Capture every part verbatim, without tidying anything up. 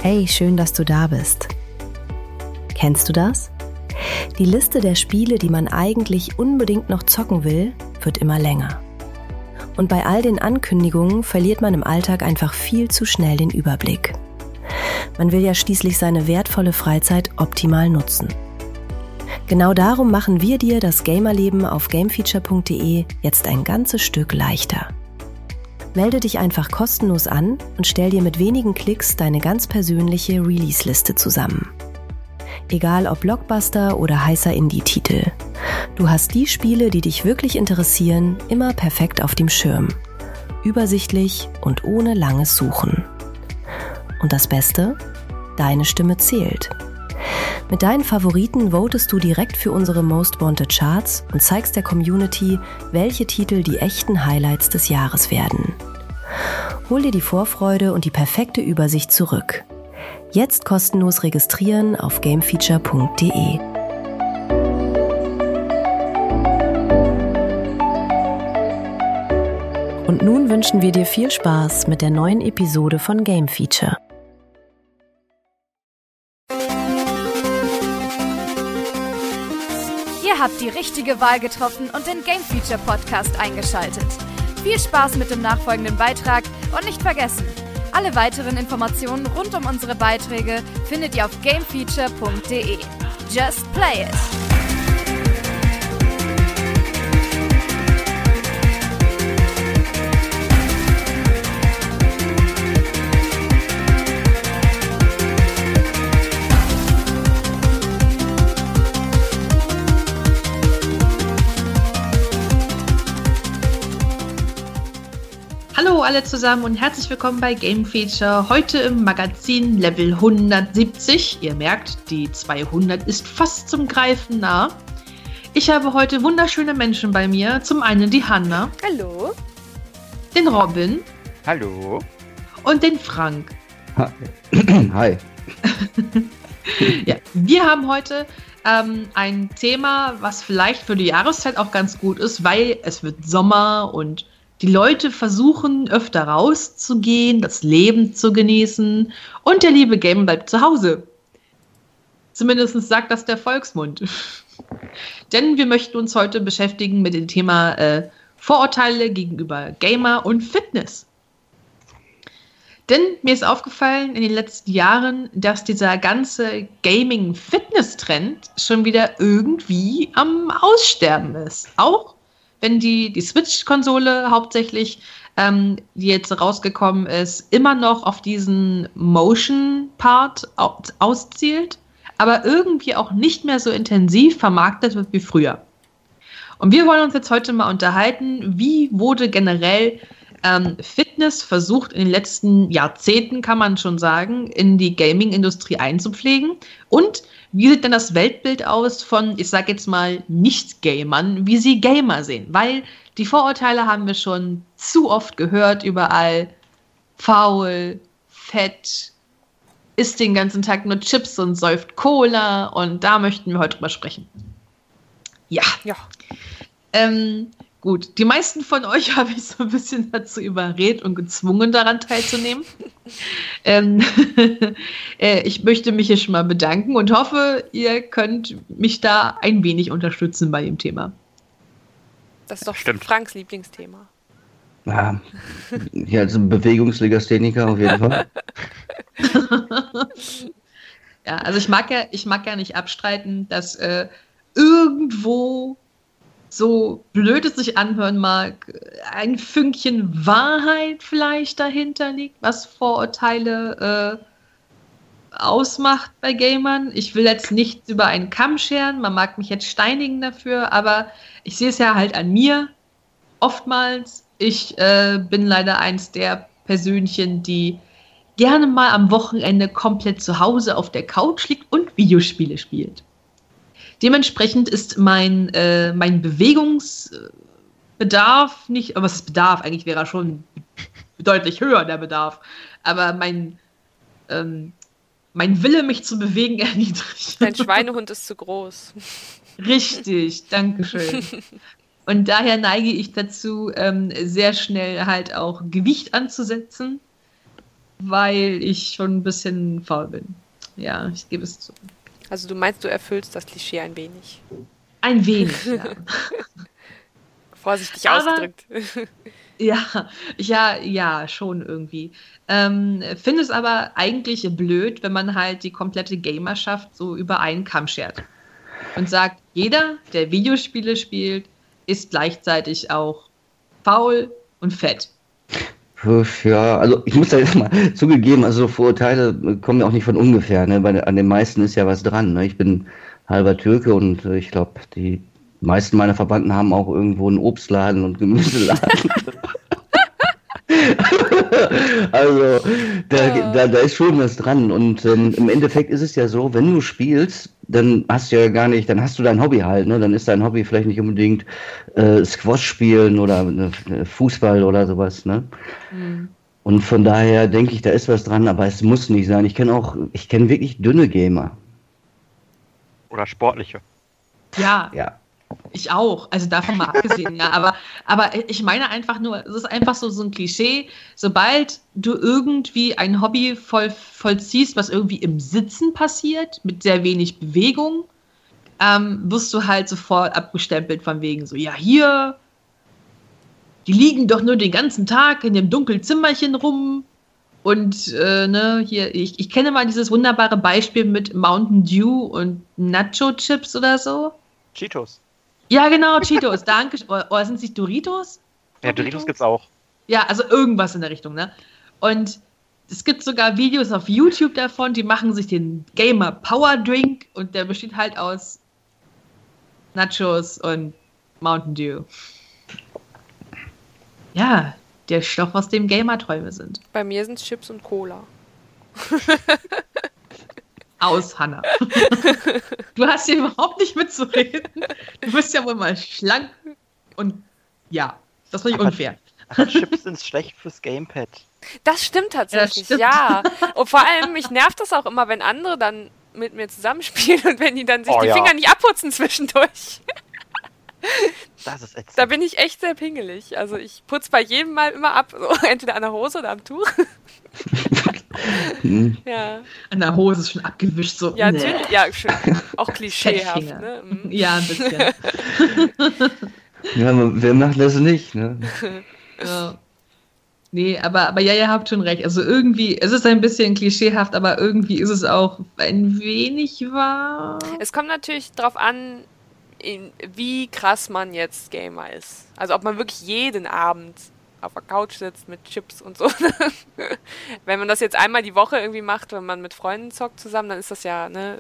Hey, schön, dass du da bist. Kennst du das? Die Liste der Spiele, die man eigentlich unbedingt noch zocken will, wird immer länger. Und bei all den Ankündigungen verliert man im Alltag einfach viel zu schnell den Überblick. Man will ja schließlich seine wertvolle Freizeit optimal nutzen. Genau darum machen wir dir das Gamerleben auf gamefeature punkt de jetzt ein ganzes Stück leichter. Melde dich einfach kostenlos an und stell dir mit wenigen Klicks deine ganz persönliche Release-Liste zusammen. Egal ob Blockbuster oder heißer Indie-Titel. Du hast die Spiele, die dich wirklich interessieren, immer perfekt auf dem Schirm. Übersichtlich und ohne langes Suchen. Und das Beste? Deine Stimme zählt. Mit deinen Favoriten votest du direkt für unsere Most Wanted Charts und zeigst der Community, welche Titel die echten Highlights des Jahres werden. Hol dir die Vorfreude und die perfekte Übersicht zurück. Jetzt kostenlos registrieren auf gamefeature punkt de. Und nun wünschen wir dir viel Spaß mit der neuen Episode von Game Feature. Ihr habt die richtige Wahl getroffen und den Game Feature Podcast eingeschaltet. Viel Spaß mit dem nachfolgenden Beitrag und nicht vergessen, alle weiteren Informationen rund um unsere Beiträge findet ihr auf gamefeature punkt de. Just play it! Hallo alle zusammen und herzlich willkommen bei Game Feature. Heute im Magazin Level hundertsiebzig. Ihr merkt, die zweihundert ist fast zum Greifen nah. Ich habe heute wunderschöne Menschen bei mir. Zum einen die Hanna. Hallo. Den Robin. Hallo. Und den Frank. Hi. Ja, wir haben heute ähm, ein Thema, was vielleicht für die Jahreszeit auch ganz gut ist, weil es wird Sommer und die Leute versuchen, öfter rauszugehen, das Leben zu genießen und der liebe Game bleibt zu Hause. Zumindest sagt das der Volksmund. Denn wir möchten uns heute beschäftigen mit dem Thema äh, Vorurteile gegenüber Gamer und Fitness. Denn mir ist aufgefallen in den letzten Jahren, dass dieser ganze Gaming-Fitness-Trend schon wieder irgendwie am Aussterben ist. Auch wenn die, die Switch-Konsole hauptsächlich, ähm, die jetzt rausgekommen ist, immer noch auf diesen Motion-Part auszielt, aber irgendwie auch nicht mehr so intensiv vermarktet wird wie früher. Und wir wollen uns jetzt heute mal unterhalten, wie wurde generell ähm, Fitness versucht, in den letzten Jahrzehnten, kann man schon sagen, in die Gaming-Industrie einzupflegen und wie sieht denn das Weltbild aus von, ich sag jetzt mal, Nicht-Gamern, wie sie Gamer sehen? Weil die Vorurteile haben wir schon zu oft gehört, überall faul, fett, isst den ganzen Tag nur Chips und säuft Cola und da möchten wir heute drüber sprechen. Ja. ja. Ähm, gut, die meisten von euch habe ich so ein bisschen dazu überredet und gezwungen, daran teilzunehmen. ähm, äh, ich möchte mich hier schon mal bedanken und hoffe, ihr könnt mich da ein wenig unterstützen bei dem Thema. Das ist doch Stimmt. Franks Lieblingsthema. Ja, hier als Bewegungslegastheniker auf jeden Fall. Ja, also ich mag ja, ich mag ja nicht abstreiten, dass äh, irgendwo, so blöd es sich anhören mag, ein Fünkchen Wahrheit vielleicht dahinter liegt, was Vorurteile äh, ausmacht bei Gamern. Ich will jetzt nichts über einen Kamm scheren, man mag mich jetzt steinigen dafür, aber ich sehe es ja halt an mir oftmals. Ich äh, bin leider eins der Persönchen, die gerne mal am Wochenende komplett zu Hause auf der Couch liegt und Videospiele spielt. Dementsprechend ist mein, äh, mein Bewegungsbedarf nicht, aber was ist Bedarf? Eigentlich wäre er schon deutlich höher, der Bedarf. Aber mein, ähm, mein Wille, mich zu bewegen, erniedrigt. Dein Schweinehund ist zu groß. Richtig, dankeschön. Und daher neige ich dazu, ähm, sehr schnell halt auch Gewicht anzusetzen. weil ich schon ein bisschen faul bin. Ja, ich gebe es zu. Also du meinst, du erfüllst das Klischee ein wenig. Ein wenig, ja. Vorsichtig Aber- ausgedrückt. Ja, ja, ja, schon irgendwie. Ähm, finde es aber eigentlich blöd, wenn man halt die komplette Gamerschaft so über einen Kamm schert. Und sagt, jeder, der Videospiele spielt, ist gleichzeitig auch faul und fett. Ja, also ich muss da jetzt mal zugegeben, also Vorurteile kommen ja auch nicht von ungefähr. Ne? Bei, an den meisten ist ja was dran. Ne? Ich bin halber Türke und äh, ich glaube, die meisten meiner Verwandten haben auch irgendwo einen Obstladen und Gemüseladen. Also da, da, da ist schon was dran. Und ähm, im Endeffekt ist es ja so, wenn du spielst, dann hast du ja gar nicht, dann hast du dein Hobby halt, ne? Dann ist dein Hobby vielleicht nicht unbedingt äh, Squash spielen oder äh, Fußball oder sowas, ne? Mhm. Und von daher denke ich, da ist was dran, aber es muss nicht sein. Ich kenne auch, ich kenne wirklich dünne Gamer. Oder sportliche. Ja, Ja. ich auch. Also davon mal abgesehen, ja. Aber, aber ich meine einfach nur, es ist einfach so, so ein Klischee. Sobald du irgendwie ein Hobby voll, vollziehst, was irgendwie im Sitzen passiert, mit sehr wenig Bewegung, ähm, wirst du halt sofort abgestempelt von wegen so, ja, hier, die liegen doch nur den ganzen Tag in dem dunklen Zimmerchen rum. Und äh, ne, hier, ich, ich kenne mal dieses wunderbare Beispiel mit Mountain Dew und Nacho-Chips oder so. Cheetos. Ja, genau, Cheetos, danke. Oder, oder sind es nicht Doritos? Ja, Doritos gibt's auch. Ja, also irgendwas in der Richtung, ne? Und es gibt sogar Videos auf YouTube davon, die machen sich den Gamer Power Drink und der besteht halt aus Nachos und Mountain Dew. Ja, der Stoff, aus dem Gamer-Träume sind. Bei mir sind Chips und Cola. Aus, Hanna. Du hast hier überhaupt nicht mitzureden. Du bist ja wohl mal schlank und ja, das war nicht Aber- unfair. Aber Chips sind schlecht fürs Gamepad. Das stimmt tatsächlich, stimmt. ja. Und vor allem, mich nervt das auch immer, wenn andere dann mit mir zusammenspielen und wenn die dann sich Oh, die ja. Finger nicht abputzen zwischendurch. Das ist ätzend. Da bin ich echt sehr pingelig. Also ich putze bei jedem Mal immer ab, so, entweder an der Hose oder am Tuch. Hm. Ja, An der Hose ist schon abgewischt, so. ja, Nee. natürlich, ja, schön. Auch klischeehaft, Fettfinger. ne? Mhm. Ja, ein bisschen. Ja, aber wer macht das nicht, ne? Ja. Nee, aber, aber ja, ihr habt schon recht. Also irgendwie, es ist ein bisschen klischeehaft, aber irgendwie ist es auch ein wenig wahr. Es kommt natürlich drauf an, in, wie krass man jetzt Gamer ist. Also ob man wirklich jeden Abend auf der Couch sitzt mit Chips und so. Wenn man das jetzt einmal die Woche irgendwie macht, wenn man mit Freunden zockt zusammen, dann ist das ja ne,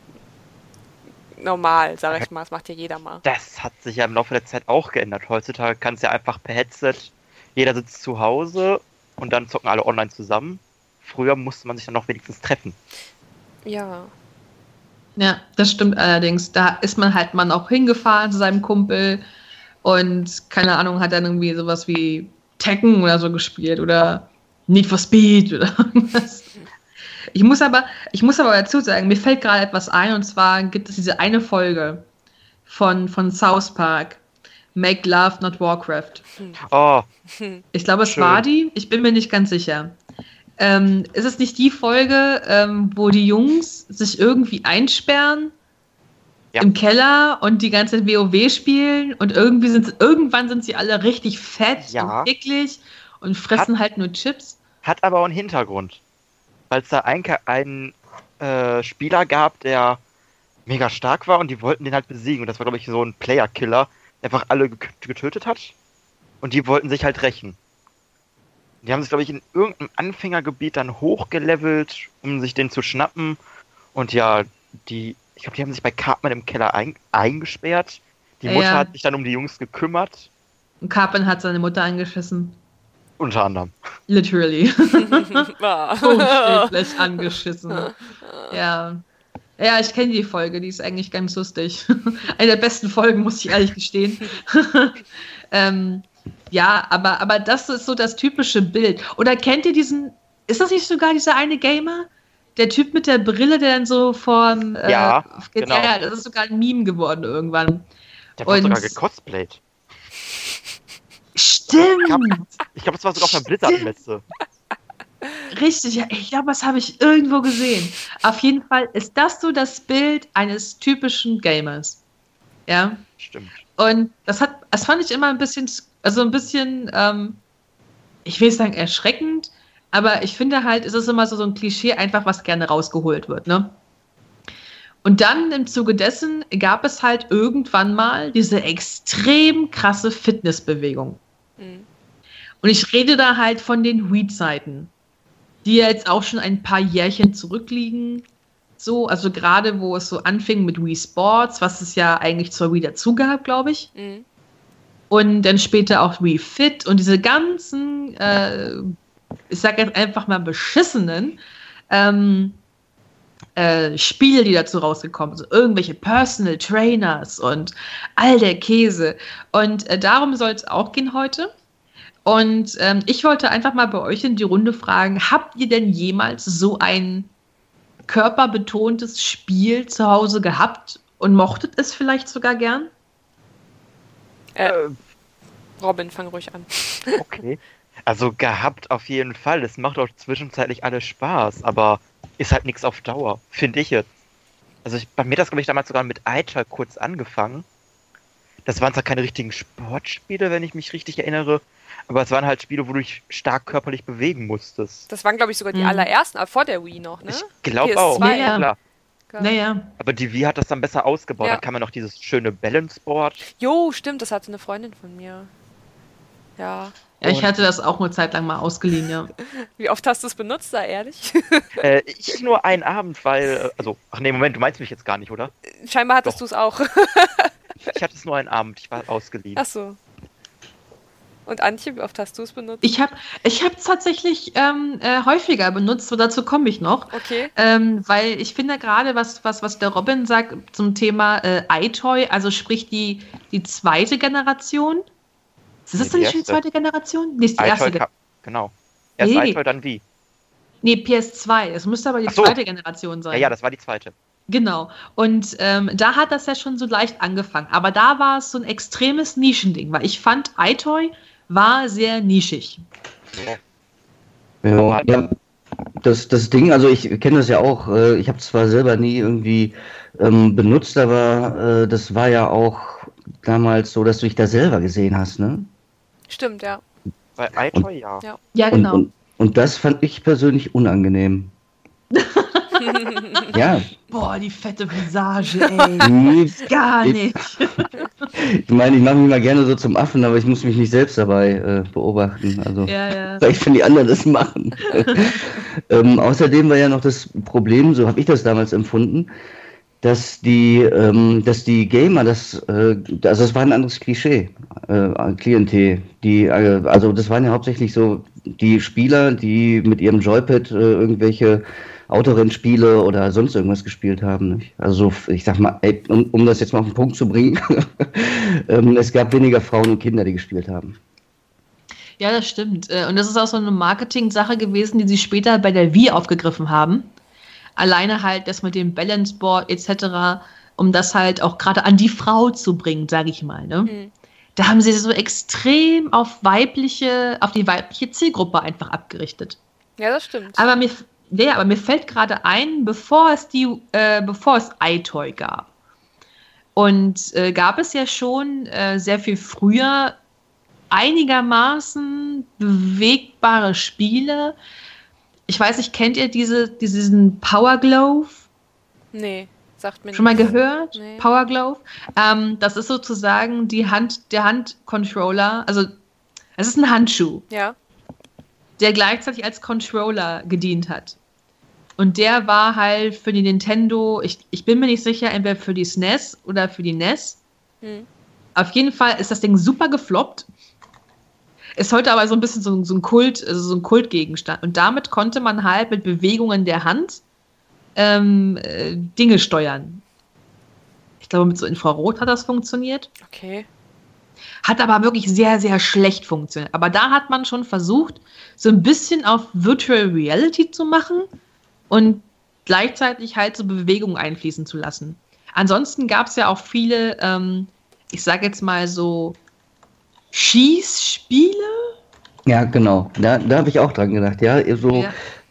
normal, sag ich mal. Das macht ja jeder mal. Das hat sich ja im Laufe der Zeit auch geändert. Heutzutage kannst du ja einfach per Headset, jeder sitzt zu Hause und dann zocken alle online zusammen. Früher musste man sich dann noch wenigstens treffen. Ja. Ja, das stimmt allerdings. Da ist man halt mal auch hingefahren zu seinem Kumpel und keine Ahnung, hat dann irgendwie sowas wie Tekken oder so gespielt oder Need for Speed oder irgendwas. Ich muss aber, ich muss aber dazu sagen, mir fällt gerade etwas ein und zwar gibt es diese eine Folge von, von South Park, Make Love Not Warcraft. Oh, Ich glaube, es Schön. war die. Ich bin mir nicht ganz sicher. Ähm, ist es nicht die Folge, ähm, wo die Jungs sich irgendwie einsperren Ja. im Keller und die ganze Zeit WoW spielen und irgendwie sind, irgendwann sind sie alle richtig fett Ja. und eklig und fressen halt nur Chips? hat aber auch einen Hintergrund. Weil es da einen, einen äh, Spieler gab, der mega stark war und die wollten den halt besiegen. Und das war, glaube ich, so ein Player-Killer, der einfach alle ge- getötet hat. Und die wollten sich halt rächen. Die haben sich, glaube ich, in irgendeinem Anfängergebiet dann hochgelevelt, um sich den zu schnappen. Und ja, die, ich glaube, die haben sich bei Cartman im Keller ein, eingesperrt. Die Mutter Ja. hat sich dann um die Jungs gekümmert. Und Carpen hat seine Mutter angeschissen. Unter anderem. Literally. Ah. Buchstäblich angeschissen. Ja. Ja, ich kenne die Folge, die ist eigentlich ganz lustig. Eine der besten Folgen, muss ich ehrlich gestehen. ähm, ja, aber, aber das ist so das typische Bild. Oder kennt ihr diesen, ist das nicht sogar dieser eine Gamer? Der Typ mit der Brille, der dann so von... Äh, Ja, geht, genau. Ja, das ist sogar ein Meme geworden irgendwann. Der wurde Und- sogar gecosplayt. Stimmt! Ich glaube, das war sogar auf einer Blizzard-Messe. Richtig, ja, ich glaube, das habe ich irgendwo gesehen. Auf jeden Fall ist das so das Bild eines typischen Gamers. Ja. Stimmt. Und das hat, das fand ich immer ein bisschen, also ein bisschen, ähm, ich will sagen erschreckend, aber ich finde halt, es ist immer so, so ein Klischee einfach, was gerne rausgeholt wird, ne? Und dann im Zuge dessen gab es halt irgendwann mal diese extrem krasse Fitnessbewegung. Mhm. Und ich rede da halt von den Wii-Zeiten, die ja jetzt auch schon ein paar Jährchen zurückliegen. So, also gerade wo es so anfing mit Wii Sports, was es ja eigentlich zur Wii dazu gab, glaube ich. Mhm. Und dann später auch Wii Fit und diese ganzen, äh, ich sage jetzt einfach mal beschissenen ähm, äh, Spiele, die dazu rausgekommen sind. Irgendwelche Personal Trainers und all der Käse. Und äh, darum soll es auch gehen heute. Und ähm, ich wollte einfach mal bei euch in die Runde fragen, habt ihr denn jemals so ein körperbetontes Spiel zu Hause gehabt und mochtet es vielleicht sogar gern? Äh, Robin, fang ruhig an. Okay. Also gehabt auf jeden Fall. Es macht auch zwischenzeitlich alles Spaß, aber ist halt nichts auf Dauer, finde ich jetzt. Also ich, bei mir hat das, glaube ich, damals sogar mit iToy kurz angefangen. Das waren zwar keine richtigen Sportspiele, wenn ich mich richtig erinnere, aber es waren halt Spiele, wo du dich stark körperlich bewegen musstest. Das waren, glaube ich, sogar die Mhm. allerersten, aber vor der Wii noch, ne? Ich glaube P S zwei, auch, ja. klar. Naja. Aber die Wii hat das dann besser ausgebaut. Ja. Da kann man noch dieses schöne Balanceboard. Jo, stimmt, das hatte eine Freundin von mir. Ja. Ja, ich Und- hatte das auch eine Zeit lang mal ausgeliehen, ja. Wie oft hast du es benutzt, da ehrlich? äh, ich nur einen Abend, weil, äh, also, ach nee, Moment, du meinst mich jetzt gar nicht, oder? Scheinbar hattest Doch. du es auch. Ich hatte es nur einen Abend, ich war ausgeliehen. Ach so. Und Antje, wie oft hast du es benutzt? Ich habe ich es tatsächlich ähm, äh, häufiger benutzt, so dazu komme ich noch. Okay. Ähm, weil ich finde gerade, was, was, was der Robin sagt zum Thema äh, iToy, also sprich die, die zweite Generation. Ist das Nee, denn die nicht die erste. zweite Generation? Nee, ist die erste. iToy, Ge- ka- genau. Erst Nee. iToy, dann Wii. Nee, P S zwei. Es müsste aber die Ach so. zweite Generation sein. Ja, ja, das war die zweite. Genau. Und ähm, da hat das ja schon so leicht angefangen. Aber da war es so ein extremes Nischending, weil ich fand, iToy war sehr nischig. Ja, ja. Das, das Ding, also ich kenne das ja auch, äh, ich habe zwar selber nie irgendwie ähm, benutzt, aber äh, das war ja auch damals so, dass du dich da selber gesehen hast, ne? Stimmt, ja. Bei iToy, ja. Ja. Ja, Und, genau. und, und das fand ich persönlich unangenehm. Ja, Boah, die fette Visage, ey. nee, Gar Ich- nicht. ich meine, ich mache mich mal gerne so zum Affen, aber ich muss mich nicht selbst dabei äh, beobachten. Also Ja, ja. vielleicht, wenn die anderen das machen. ähm, außerdem war ja noch das Problem, so habe ich das damals empfunden, dass die, ähm, dass die Gamer, das, äh, also das war ein anderes Klischee, äh, Klientel. Die, äh, also das waren ja hauptsächlich so die Spieler, die mit ihrem Joypad äh, irgendwelche Autorennspiele oder sonst irgendwas gespielt haben. Nicht? Also ich sag mal, ey, um, um das jetzt mal auf den Punkt zu bringen, ähm, es gab weniger Frauen und Kinder, die gespielt haben. Ja, das stimmt. Äh, Und das ist auch so eine Marketing-Sache gewesen, die sie später bei der Wii aufgegriffen haben. Alleine halt das mit dem Balanceboard et cetera, um das halt auch gerade an die Frau zu bringen, sage ich mal. Ne? Mhm. Da haben sie so extrem auf weibliche, auf die weibliche Zielgruppe einfach abgerichtet. Ja, das stimmt. Aber mir, ja, aber mir fällt gerade ein, bevor es die, äh, bevor es iToy gab. Und äh, gab es ja schon äh, sehr viel früher einigermaßen bewegbare Spiele. Ich weiß nicht, kennt ihr diese, diesen Power Glove? Nee, sagt mir Schon mal nichts. gehört? Nee. Power Glove? Ähm, das ist sozusagen die Hand, der Handcontroller, also es ist ein Handschuh, Ja. der gleichzeitig als Controller gedient hat. Und der war halt für die Nintendo, ich, ich bin mir nicht sicher, entweder für die S N E S oder für die N E S. Hm. Auf jeden Fall ist das Ding super gefloppt. Ist heute aber so ein bisschen so, so ein Kult, also so ein Kultgegenstand. Und damit konnte man halt mit Bewegungen der Hand ähm, äh, Dinge steuern. Ich glaube, mit so Infrarot hat das funktioniert. Okay. Hat aber wirklich sehr, sehr schlecht funktioniert. Aber da hat man schon versucht, so ein bisschen auf Virtual Reality zu machen und gleichzeitig halt so Bewegungen einfließen zu lassen. Ansonsten gab es ja auch viele, ähm, ich sage jetzt mal so, Schießspiele? Ja, genau. Da, da habe ich auch dran gedacht. Ja, so Ja.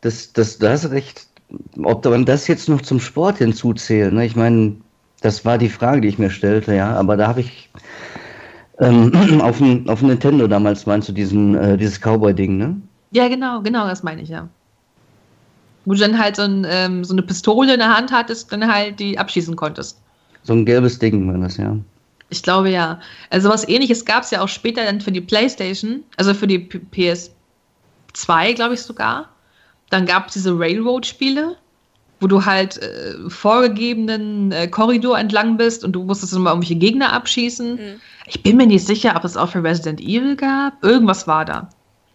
das, das, da hast du recht. Ob man das jetzt noch zum Sport hinzuzählt, ne? Ich meine, das war die Frage, die ich mir stellte, ja. Aber da habe ich ähm, auf dem auf dem Nintendo damals, meinst du, diesen, äh, dieses Cowboy-Ding, ne? Ja, genau, genau, das meine ich, ja. Wo du dann halt so, ein, ähm, so eine Pistole in der Hand hattest, dann halt die abschießen konntest. So ein gelbes Ding war das, ja. Ich glaube, ja. Also was Ähnliches gab es ja auch später dann für die PlayStation, also für die P- P S zwei, glaube ich sogar. Dann gab es diese Railroad-Spiele, wo du halt äh, vorgegebenen äh, Korridor entlang bist und du musstest immer irgendwelche Gegner abschießen. Mhm. Ich bin mir nicht sicher, ob es auch für Resident Evil gab. Irgendwas war da.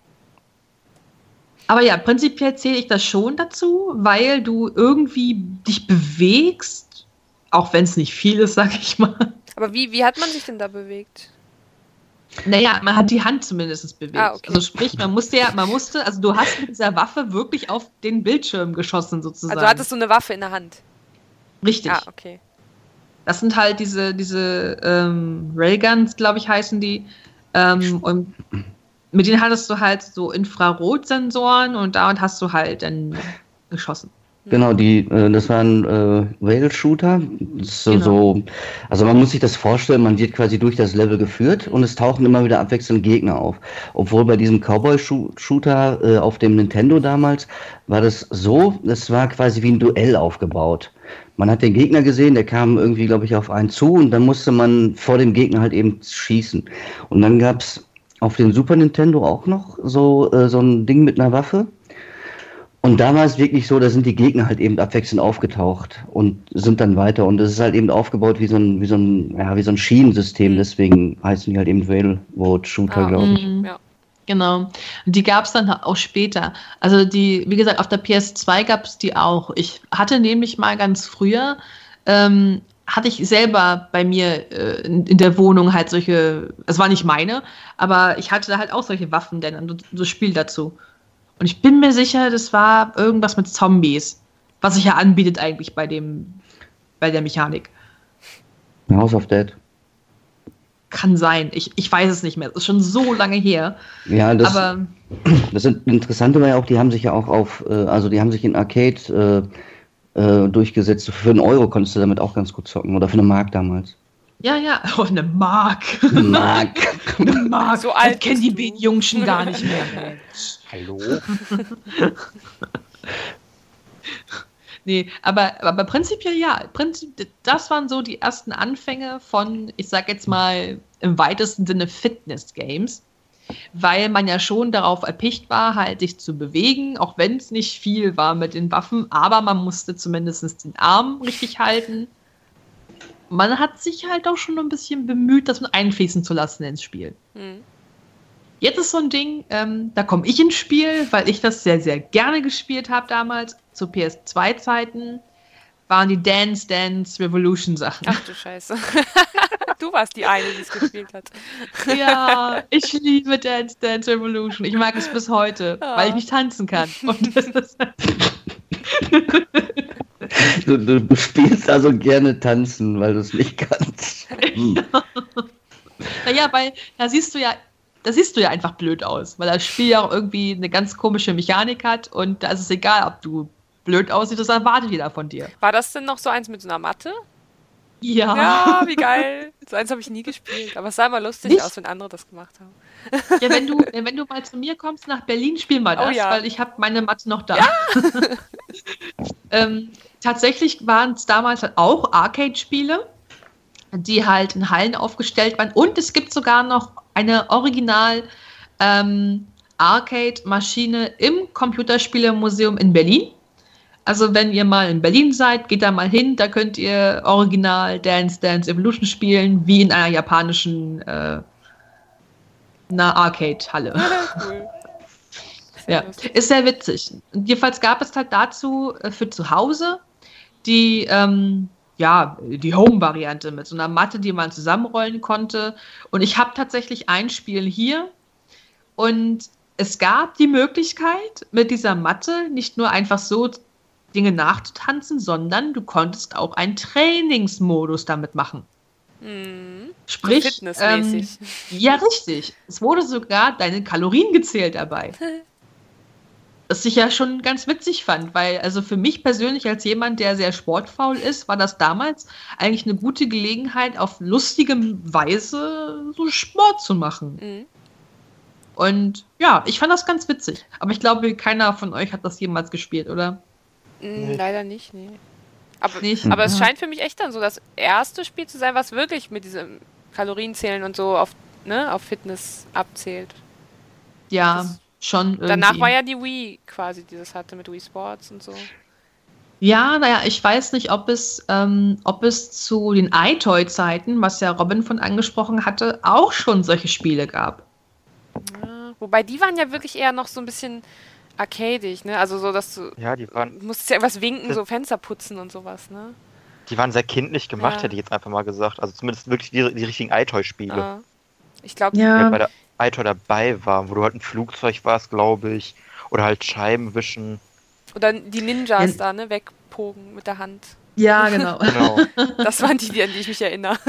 Aber ja, prinzipiell zähle ich das schon dazu, weil du irgendwie dich bewegst, auch wenn es nicht viel ist, sag ich mal. Aber wie, wie hat man sich denn da bewegt? Naja, man hat die Hand zumindest bewegt. Ah, okay. Also sprich, man musste ja, man musste, also du hast mit dieser Waffe wirklich auf den Bildschirm geschossen sozusagen. Also hattest du eine Waffe in der Hand? Richtig. Ah, okay. Das sind halt diese, diese ähm, Railguns, glaube ich, heißen die. Ähm, und mit denen hattest du halt so Infrarotsensoren und damit hast du halt dann geschossen. Genau, die, äh, das waren äh, Rail-Shooter. So, Genau. so, also man muss sich das vorstellen, man wird quasi durch das Level geführt und es tauchen immer wieder abwechselnd Gegner auf. Obwohl bei diesem Cowboy-Shooter äh, auf dem Nintendo damals war das so, das war quasi wie ein Duell aufgebaut. Man hat den Gegner gesehen, der kam irgendwie, glaube ich, auf einen zu und dann musste man vor dem Gegner halt eben schießen. Und dann gab's auf dem Super Nintendo auch noch so, äh, so ein Ding mit einer Waffe. Und da war es wirklich so, da sind die Gegner halt eben abwechselnd aufgetaucht und sind dann weiter. Und es ist halt eben aufgebaut wie so ein, wie so ein, ja, wie so ein Schienensystem. Deswegen heißen die halt eben Railroad-Shooter, Ah, glaube ich. Mhm. Ja. Genau. Und die gab es dann auch später. Also die, wie gesagt, auf der P S zwei gab es die auch. Ich hatte nämlich mal ganz früher, ähm, hatte ich selber bei mir äh, in, in der Wohnung halt solche, es war nicht meine, aber ich hatte da halt auch solche Waffen, denn und so Spiel dazu. Und ich bin mir sicher, das war irgendwas mit Zombies, was sich ja anbietet eigentlich bei dem, bei der Mechanik. House of Dead. Kann sein. Ich, ich weiß es nicht mehr. Es ist schon so lange her. Ja, das, Aber das Interessante war ja auch, die haben sich ja auch auf, äh, also die haben sich in Arcade äh, äh, durchgesetzt. Für einen Euro konntest du damit auch ganz gut zocken. Oder für eine Mark damals. ja, ja. Oh, eine Mark. Mark. Eine Mark. So alt Das kennen die bist du. Jungschen gar nicht mehr. Hallo? Nee, aber, aber prinzipiell ja. Prinzip, das waren so die ersten Anfänge von, ich sag jetzt mal, im weitesten Sinne Fitness-Games. Weil man ja schon darauf erpicht war, halt sich zu bewegen, auch wenn es nicht viel war mit den Waffen, aber man musste zumindest den Arm richtig halten. Man hat sich halt auch schon ein bisschen bemüht, das mit einfließen zu lassen ins Spiel. Hm. Jetzt ist so ein Ding, ähm, da komme ich ins Spiel, weil ich das sehr, sehr gerne gespielt habe damals. Zu P S zwei Zeiten waren die Dance Dance Revolution Sachen. Ach du Scheiße. Du warst die eine, die es gespielt hat. Ja, ich liebe Dance Dance Revolution. Ich mag es bis heute, Ja. weil ich nicht tanzen kann. Und das ist Du, du, du spielst also gerne tanzen, weil du es nicht kannst. Hm. naja, weil da siehst du ja, da siehst du ja einfach blöd aus, weil das Spiel ja auch irgendwie eine ganz komische Mechanik hat und da ist es egal, ob du blöd aussiehst, das erwartet jeder von dir. War das denn noch so eins mit so einer Matte? Ja. Ja, wie geil. So eins habe ich nie gespielt. Aber es sah immer lustig Nicht? aus, wenn andere das gemacht haben. Ja, wenn du, wenn du mal zu mir kommst nach Berlin, spielen wir das, Oh ja. weil ich habe meine Matte noch da. ähm, tatsächlich waren es damals halt auch Arcade-Spiele, die halt in Hallen aufgestellt waren. Und es gibt sogar noch eine Original ähm, Arcade-Maschine im Computerspielemuseum in Berlin. Also wenn ihr mal in Berlin seid, geht da mal hin, da könnt ihr original Dance Dance Evolution spielen, wie in einer japanischen äh, einer Arcade-Halle. Cool. Ja, ist sehr witzig. Und jedenfalls gab es halt dazu äh, für zu Hause die, ähm, ja, die Home-Variante mit so einer Matte, die man zusammenrollen konnte. Und ich habe tatsächlich ein Spiel hier und es gab die Möglichkeit, mit dieser Matte nicht nur einfach so Dinge nachzutanzen, sondern du konntest auch einen Trainingsmodus damit machen. Hm. Sprich, Fitnessmäßig. Ähm, ja, richtig. Es wurde sogar deine Kalorien gezählt dabei. Das ich ja schon ganz witzig fand, weil also für mich persönlich als jemand, der sehr sportfaul ist, war das damals eigentlich eine gute Gelegenheit, auf lustige Weise so Sport zu machen. Mhm. Und ja, ich fand das ganz witzig. Aber ich glaube, keiner von euch hat das jemals gespielt, oder? Mm, leider nicht, nee. Aber, Nicht? aber es Ja. scheint für mich echt dann so das erste Spiel zu sein, was wirklich mit diesem Kalorienzählen und so auf, ne, auf Fitness abzählt. Ja, Das- schon irgendwie. Danach war ja die Wii quasi, die das hatte mit Wii Sports und so. Ja, naja, ich weiß nicht, ob es, ähm, ob es zu den iToy-Zeiten, was ja Robin von angesprochen hatte, auch schon solche Spiele gab. Ja, wobei die waren ja wirklich eher noch so ein bisschen arcadig, ne? Also so, dass du, Ja, die waren, du musstest ja irgendwas winken, Das- so Fenster putzen und sowas, ne? die waren sehr kindlich gemacht, Ja. hätte ich jetzt einfach mal gesagt. Also zumindest wirklich die, die richtigen iToy-Spiele. Ah. Ich glaube, Die Ja, halt bei der iToy dabei waren, wo du halt ein Flugzeug warst, glaube ich. Oder halt Scheiben wischen. oder die Ninjas Ja. da, ne? Wegpogen mit der Hand. ja, genau. Genau. Das waren die, die, an die ich mich erinnere.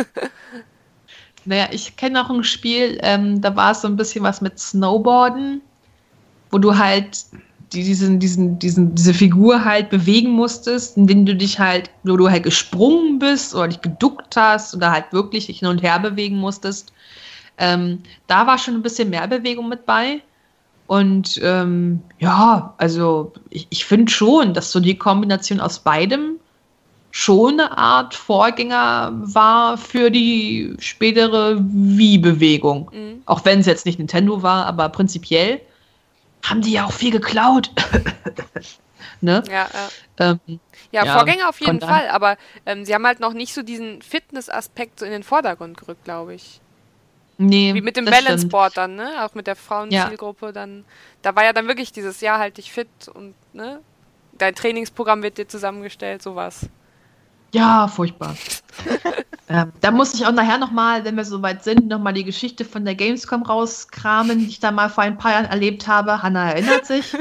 Naja, ich kenne auch ein Spiel, ähm, da war es so ein bisschen was mit Snowboarden, wo du halt die, diesen, diesen, diesen, diese Figur halt bewegen musstest, indem du dich halt, wo du halt gesprungen bist oder dich geduckt hast oder halt wirklich dich hin und her bewegen musstest. Ähm, da war schon ein bisschen mehr Bewegung mit bei. Und ähm, ja, also ich, ich finde schon, dass so die Kombination aus beidem schon eine Art Vorgänger war für die spätere Wii-Bewegung. Mhm. Auch wenn es jetzt nicht Nintendo war, aber prinzipiell haben die ja auch viel geklaut. Ne? Ja, ja. Ähm, Ja, Ja, Vorgänger auf jeden von daher- Fall, aber ähm, sie haben halt noch nicht so diesen Fitness-Aspekt so in den Vordergrund gerückt, glaube ich. nee, Wie mit dem das stimmt. Balance-Board dann, ne? Auch mit der Frauenzielgruppe dann. Da war ja dann wirklich dieses Jahr halt dich fit und, ne? Dein Trainingsprogramm wird dir zusammengestellt, sowas. Ja, furchtbar. ähm, da muss ich auch nachher nochmal, wenn wir soweit sind, nochmal die Geschichte von der Gamescom rauskramen, die ich da mal vor ein paar Jahren erlebt habe. Hanna erinnert sich.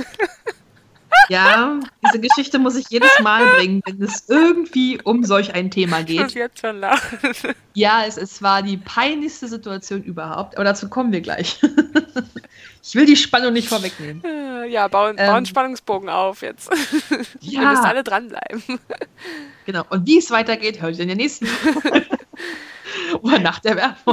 Ja, diese Geschichte muss ich jedes Mal bringen, wenn es irgendwie um solch ein Thema Ich muss geht. jetzt schon lachen. Ja, es, es war die peinlichste Situation überhaupt, aber dazu kommen wir gleich. Ich will die Spannung nicht vorwegnehmen. Ja, bauen, Ähm, bauen einen Spannungsbogen auf jetzt. Ja. Wir müssen alle dranbleiben. Genau. Und wie es weitergeht, hört ihr in der nächsten Folge. Oder nach der Werbung.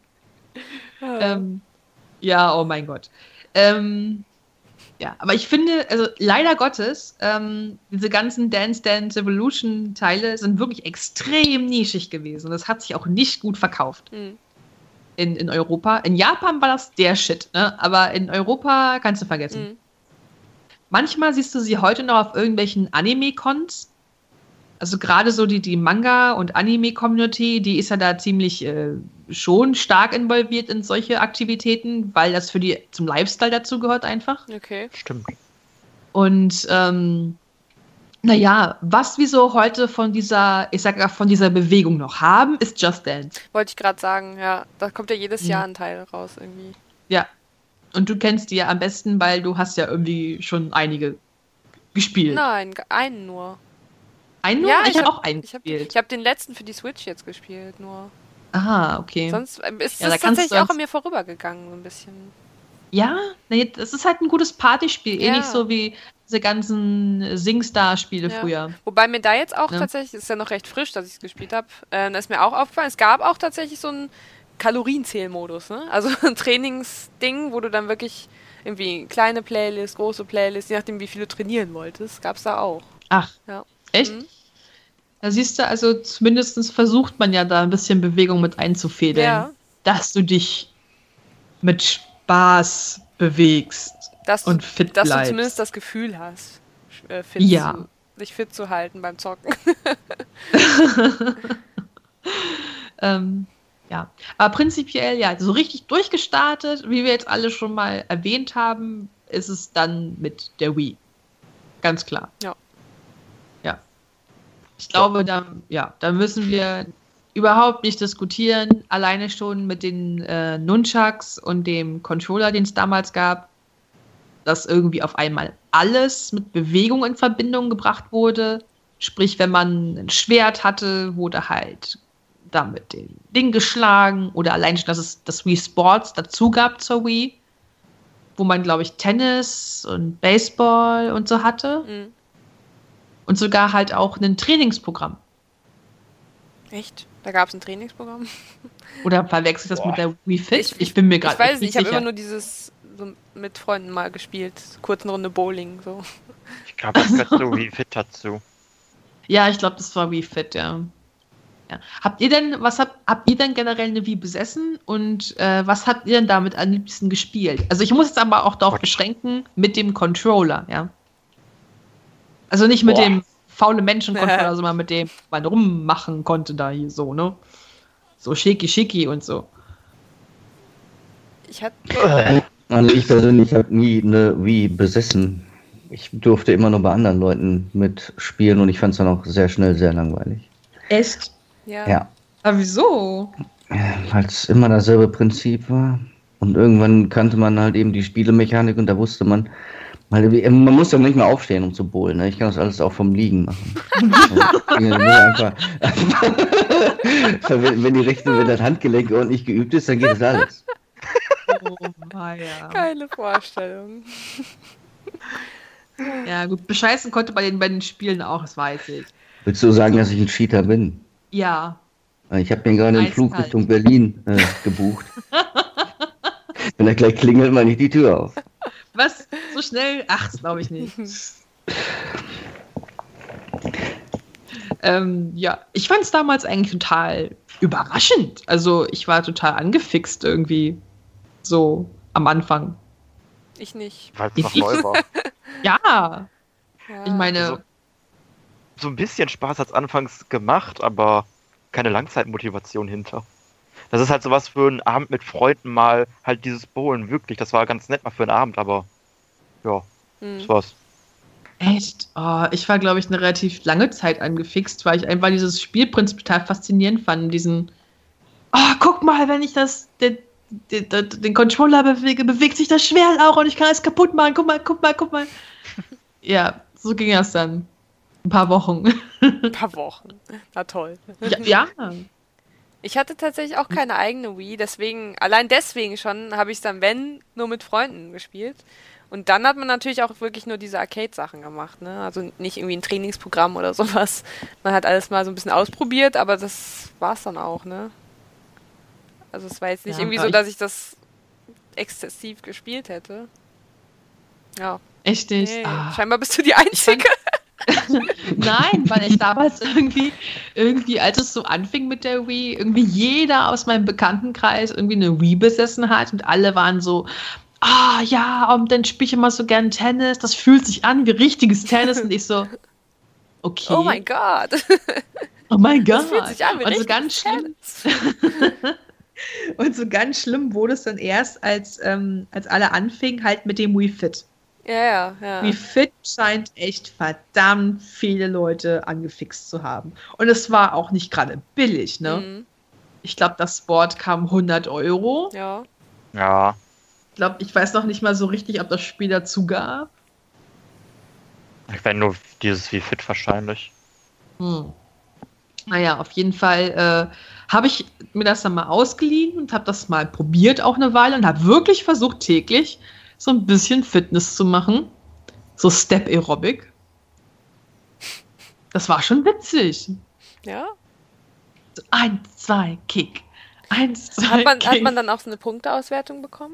ähm, ja, oh mein Gott. Ähm, ja, aber ich finde, also leider Gottes, ähm, diese ganzen Dance Dance Revolution Teile sind wirklich extrem nischig gewesen. Das hat sich auch nicht gut verkauft Hm. in, in Europa. In Japan war das der Shit, ne? Aber in Europa kannst du vergessen. Hm. Manchmal siehst du sie heute noch auf irgendwelchen Anime-Cons. Also gerade so die, die Manga- und Anime-Community, die ist ja da ziemlich äh, schon stark involviert in solche Aktivitäten, weil das für die zum Lifestyle dazu gehört einfach. Okay. Stimmt. Und ähm, naja, was wir so heute von dieser, ich sag mal, von dieser Bewegung noch haben, ist Just Dance. Wollte ich gerade sagen, ja. Da kommt ja jedes Mhm. Jahr ein Teil raus irgendwie. Ja. Und du kennst die ja am besten, weil du hast ja irgendwie schon einige gespielt. Nein, einen nur. Einen nur? Ja, ich ich habe hab- auch einen Ich habe gespielt. ich hab den letzten für die Switch jetzt gespielt, nur. Aha, okay. Sonst ähm, ist Ja, da es kannst tatsächlich du auch uns- an mir vorübergegangen, so ein bisschen. Ja, nee, das ist halt ein gutes Partyspiel. Ja. Ähnlich so wie diese ganzen Singstar-Spiele Ja. früher. Wobei mir da jetzt auch Ja. tatsächlich, ist ja noch recht frisch, dass ich es gespielt habe, äh, da ist mir auch aufgefallen, es gab auch tatsächlich so einen Kalorienzählmodus, ne? Also ein Trainingsding, wo du dann wirklich irgendwie kleine Playlist, große Playlist, je nachdem wie viel du trainieren wolltest, gab es da auch. Ach, Ja. echt? Mhm. Da siehst du, also zumindest versucht man ja da ein bisschen Bewegung mit einzufädeln. Ja. Dass du dich mit Spaß bewegst Dass, und du, fit dass du bleibst. zumindest das Gefühl hast, äh, fit Ja. zu, dich fit zu halten beim Zocken. Ähm, ja, aber prinzipiell, ja, so richtig durchgestartet, wie wir jetzt alle schon mal erwähnt haben, ist es dann mit der Wii. Ganz klar. Ja. Ja. Ich glaube, da, ja, da müssen wir überhaupt nicht diskutieren. Alleine schon mit den äh, Nunchucks und dem Controller, den es damals gab, dass irgendwie auf einmal alles mit Bewegung in Verbindung gebracht wurde. Sprich, wenn man ein Schwert hatte, wurde halt damit den Ding geschlagen oder allein schon, dass es das Wii Sports dazu gab zur Wii, wo man, glaube ich, Tennis und Baseball und so hatte. Mhm. Und sogar halt auch ein Trainingsprogramm. Echt? Da gab es ein Trainingsprogramm? Oder verwechsel ich das Boah. mit der Wii Fit? Ich- Ich, bin mir gerade Ich weiß nicht nicht, ich habe sicher. immer nur dieses so mit Freunden mal gespielt. Kurzen Runde Bowling, so. Ich glaube, das gehört so wie Fit dazu. Ja, ich glaube, das war Wii Fit, ja. ja. Habt ihr denn, was habt, habt ihr denn generell eine Wii besessen und äh, was habt ihr denn damit am liebsten gespielt? Also ich muss jetzt aber auch darauf Gott. beschränken, mit dem Controller, ja. Also nicht mit Boah. dem faule Menschen-Controller, sondern mit dem man rummachen konnte da hier so, ne? So schicki schicki und so. Ich hatte. Also ich persönlich habe nie eine Wii besessen. Ich durfte immer nur bei anderen Leuten mitspielen und ich fand es dann auch sehr schnell sehr langweilig. Echt? Ja. Ja, Aber wieso? weil es immer dasselbe Prinzip war. Und irgendwann kannte man halt eben die Spielemechanik und da wusste man, weil man muss ja nicht mehr aufstehen, um zu bowlen. Ne? Ich kann das alles auch vom Liegen machen. Ja, einfach, wenn, wenn die rechte, wenn das Handgelenk ordentlich geübt ist, dann geht das alles. Oh, ja. Geile Vorstellung. Ja, gut, bescheißen konnte bei den, bei den Spielen auch, das weiß ich. Willst du sagen, dass ich ein Cheater bin? Ja. Ich habe mir gerade einen Eiskalt. Flug Richtung Berlin äh, gebucht. Wenn er gleich klingelt, mache ich die Tür auf. Was? So schnell? Ach, das glaube ich nicht. ähm, ja, ich fand es damals eigentlich total überraschend. Also ich war total angefixt irgendwie. So am Anfang. Ich nicht. Weil es noch neu war. Ja, Ja. ich meine, Also, so ein bisschen Spaß hat es anfangs gemacht, aber keine Langzeitmotivation hinter. Das ist halt sowas für einen Abend mit Freunden mal, halt dieses Bowlen, wirklich. Das war ganz nett mal für einen Abend, aber ja, Hm. das war's. echt, oh, ich war, glaube ich, eine relativ lange Zeit angefixt, weil ich einfach dieses Spielprinzip total faszinierend fand. Diesen, oh, guck mal, wenn ich das, den, den, den Controller bewege, bewegt sich das Schwert auch und ich kann es kaputt machen. Guck mal, guck mal, guck mal. Ja, so ging das dann. Ein paar Wochen. Ein paar Wochen. Na toll. Ja, ja. Ich hatte tatsächlich auch keine eigene Wii, deswegen, allein deswegen schon, habe ich es dann, wenn, nur mit Freunden gespielt. Und dann hat man natürlich auch wirklich nur diese Arcade-Sachen gemacht, ne? Also nicht irgendwie ein Trainingsprogramm oder sowas. Man hat alles mal so ein bisschen ausprobiert, aber das war's dann auch, ne? Also es war jetzt nicht Ja, irgendwie aber so, dass ich das exzessiv gespielt hätte. Ja. Echt nicht. Nee, Ah. scheinbar bist du die Einzige. Nein, weil ich damals irgendwie, irgendwie, als es so anfing mit der Wii, irgendwie jeder aus meinem Bekanntenkreis irgendwie eine Wii besessen hat und alle waren so, ah ja, und dann spiele ich immer so gern Tennis, das fühlt sich an wie richtiges Tennis und ich so, okay. Oh mein Gott. Oh mein Gott. Das fühlt sich an wie und so richtiges ganz schlimm. Tennis. Und so ganz schlimm wurde es dann erst, als, ähm, als alle anfingen, halt mit dem Wii Fit. Ja, ja, ja. Wii Fit scheint echt verdammt viele Leute angefixt zu haben. Und es war auch nicht gerade billig, ne? Mhm. Ich glaube, das Board kam hundert Euro. Ja. Ja, Ich glaube, ich weiß noch nicht mal so richtig, ob das Spiel dazu gab. ich meine nur dieses wie Fit wahrscheinlich. Hm. Naja, auf jeden Fall äh, habe ich mir das dann mal ausgeliehen und habe das mal probiert auch eine Weile und habe wirklich versucht, täglich so ein bisschen Fitness zu machen. So Step Aerobic. Das war schon witzig. Ja. So eins, zwei, Kick. Eins, zwei, Hat man, Kick. hat man dann auch so eine Punkteauswertung bekommen?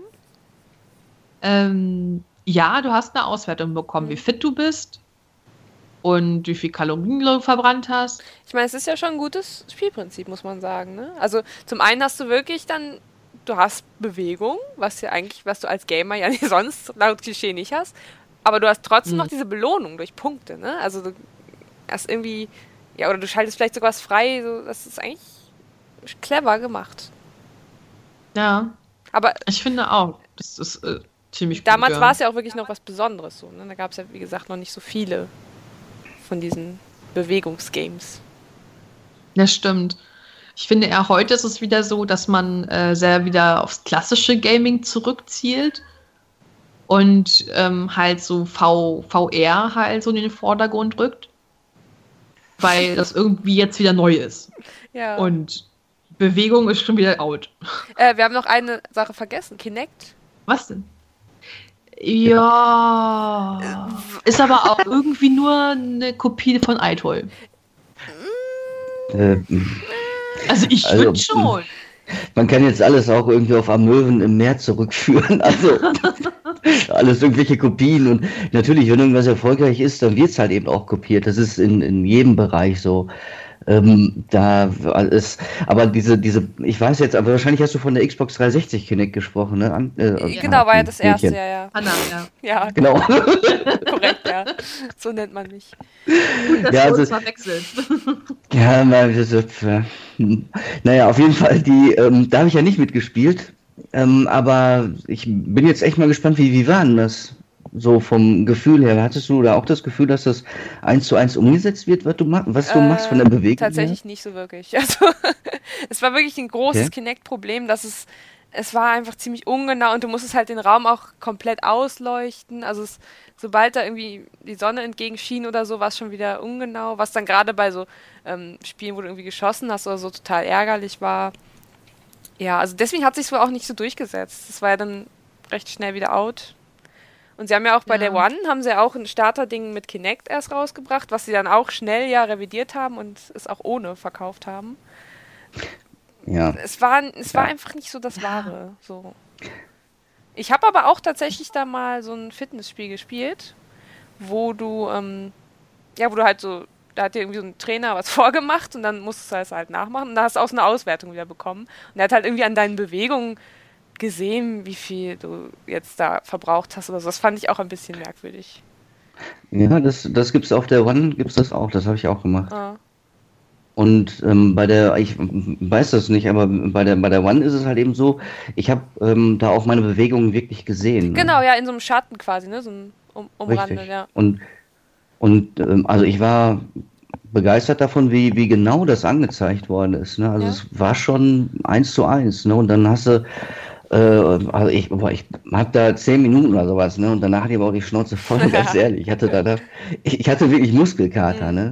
Ähm, ja, du hast eine Auswertung bekommen, Mhm. wie fit du bist und wie viel Kalorien du verbrannt hast. Ich meine, es ist ja schon ein gutes Spielprinzip, muss man sagen. Ne? Also zum einen hast du wirklich dann, du hast Bewegung, was ja eigentlich, was du als Gamer ja nicht sonst laut Klischee nicht hast, aber du hast trotzdem Mhm. noch diese Belohnung durch Punkte. Ne? Also du hast irgendwie, ja, oder du schaltest vielleicht sogar was frei. So, das ist eigentlich clever gemacht. Ja, Aber ich finde auch, das ist äh, ziemlich gut. damals ja. war es ja auch wirklich noch was Besonderes. So, ne? Da gab es ja, wie gesagt, noch nicht so viele von diesen Bewegungsgames. Das stimmt. Ich finde eher heute ist es wieder so, dass man äh, sehr wieder aufs klassische Gaming zurückzielt und ähm, halt so v, VR halt so in den Vordergrund rückt, weil das irgendwie jetzt wieder neu ist. Ja. Und Bewegung ist schon wieder out. Äh, wir haben noch eine Sache vergessen. Kinect. Was denn? Ja. Ist aber auch irgendwie nur eine Kopie von iToy. Äh, Also ich Also, würde schon. Man kann jetzt alles auch irgendwie auf Amöwen im Meer zurückführen. Also alles irgendwelche Kopien. Und natürlich, wenn irgendwas erfolgreich ist, dann wird es halt eben auch kopiert. Das ist in, in jedem Bereich so. Ähm, da ist, aber diese, diese, ich weiß jetzt, aber wahrscheinlich hast du von der Xbox dreihundertsechzig Kinect gesprochen, ne? An, äh, Genau, war ja das erste, Mädchen. ja, ja. Hanna, ja. Ja, Genau. korrekt, ja. So nennt man mich. Gut, dass Ja, du also- uns verwechselt. Ja, mal, das ist, äh, hm. Naja, auf jeden Fall, die, ähm, da habe ich ja nicht mitgespielt, ähm, aber ich bin jetzt echt mal gespannt, wie, wie war denn das so vom Gefühl her? Hattest du da auch das Gefühl, dass das eins zu eins umgesetzt wird, was du, ma was du Äh, machst von der Bewegung Tatsächlich nicht so wirklich. Also, es war wirklich ein großes Okay. Kinect-Problem, dass es, es war einfach ziemlich ungenau und du musstest halt den Raum auch komplett ausleuchten. Also, es, sobald da irgendwie die Sonne entgegenschien oder so, war es schon wieder ungenau, was dann gerade bei so ähm, Spielen, wo du irgendwie geschossen hast oder so, total ärgerlich war. Ja, also deswegen hat sich wohl auch nicht so durchgesetzt. Das war ja dann recht schnell wieder out. Und sie haben ja auch bei Ja. der One, haben sie auch ein Starterding mit Kinect erst rausgebracht, was sie dann auch schnell ja revidiert haben und es auch ohne verkauft haben. Ja. Es war, es war Ja. einfach nicht so das Wahre. So. Ich habe aber auch tatsächlich da mal so ein Fitnessspiel gespielt, wo du, ähm, ja, wo du halt so, da hat dir irgendwie so ein Trainer was vorgemacht und dann musstest du das halt nachmachen und da hast du auch so eine Auswertung wieder bekommen. Und er hat halt irgendwie an deinen Bewegungen gesehen, wie viel du jetzt da verbraucht hast oder so. Das fand ich auch ein bisschen merkwürdig. Ja, das, das gibt's auf der One, gibt's das auch, das habe ich auch gemacht. Ah. Und ähm, bei der, ich weiß das nicht, aber bei der, bei der One ist es halt eben so, ich habe ähm, da auch meine Bewegungen wirklich gesehen. Ne? Genau, ja, in so einem Schatten quasi, ne? So ein um, umrandet, Richtig. ja. Und, und ähm, also ich war begeistert davon, wie, wie genau das angezeigt worden ist. Ne? Also Ja. es war schon eins zu eins. Ne? Und dann hast du, äh, also ich, boah, ich hab da zehn Minuten oder sowas, ne? Und danach hatte ich aber auch die Schnauze voll, ganz ehrlich. Ich hatte da, da ich, ich hatte wirklich Muskelkater, ne?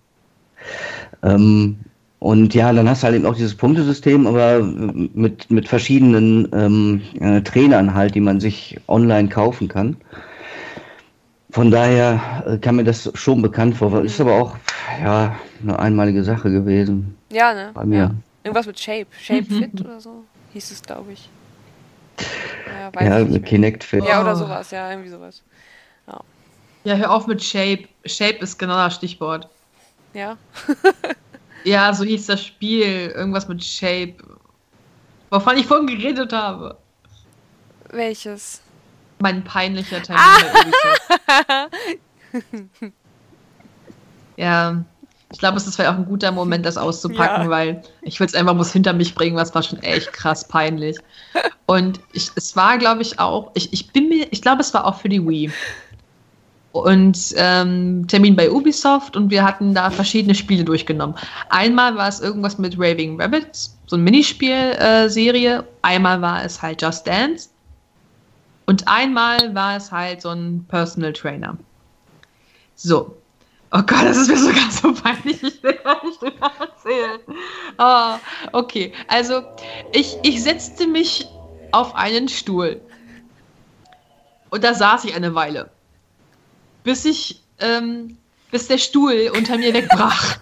Ähm, und ja, dann hast du halt eben auch dieses Punktesystem, aber mit, mit verschiedenen ähm, äh, Trainern halt, die man sich online kaufen kann. Von daher äh, kam mir das schon bekannt vor. Ist aber auch, ja, eine einmalige Sache gewesen Ja, ne? bei mir. Ja. Irgendwas mit Shape. Shape Fit oder so hieß es, glaube ich. Ja, weiß Ja, ich nicht mit mehr. Kinect Fit. Ja, oder Oh. sowas, ja, irgendwie sowas. Ja, hör auf mit Shape. Shape ist genau das Stichwort. Ja. Ja, so hieß das Spiel. Irgendwas mit Shape. Wovon ich vorhin geredet habe. Welches? Mein peinlicher Termin bei Ubisoft. Ja, ich glaube, es ist vielleicht auch ein guter Moment, das auszupacken, Ja. weil ich will es einfach bloß hinter mich bringen, was war schon echt krass peinlich. Und ich, es war, glaube ich, auch, ich, ich bin mir, ich glaube, es war auch für die Wii. Und ähm, Termin bei Ubisoft und wir hatten da verschiedene Spiele durchgenommen. Einmal war es irgendwas mit Raving Rabbids, so eine Minispiel-Serie. Einmal war es halt Just Dance. Und einmal war es halt so ein Personal Trainer. So. Oh Gott, das ist mir sogar so peinlich. Ich will gar nicht drüber erzählen. Oh, okay, also ich, ich setzte mich auf einen Stuhl. Und da saß ich eine Weile. Bis ich, ähm, bis der Stuhl unter mir wegbrach.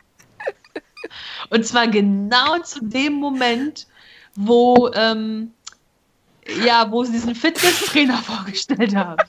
Und zwar genau zu dem Moment, wo, ähm, ja, wo sie diesen Fitnesstrainer vorgestellt haben.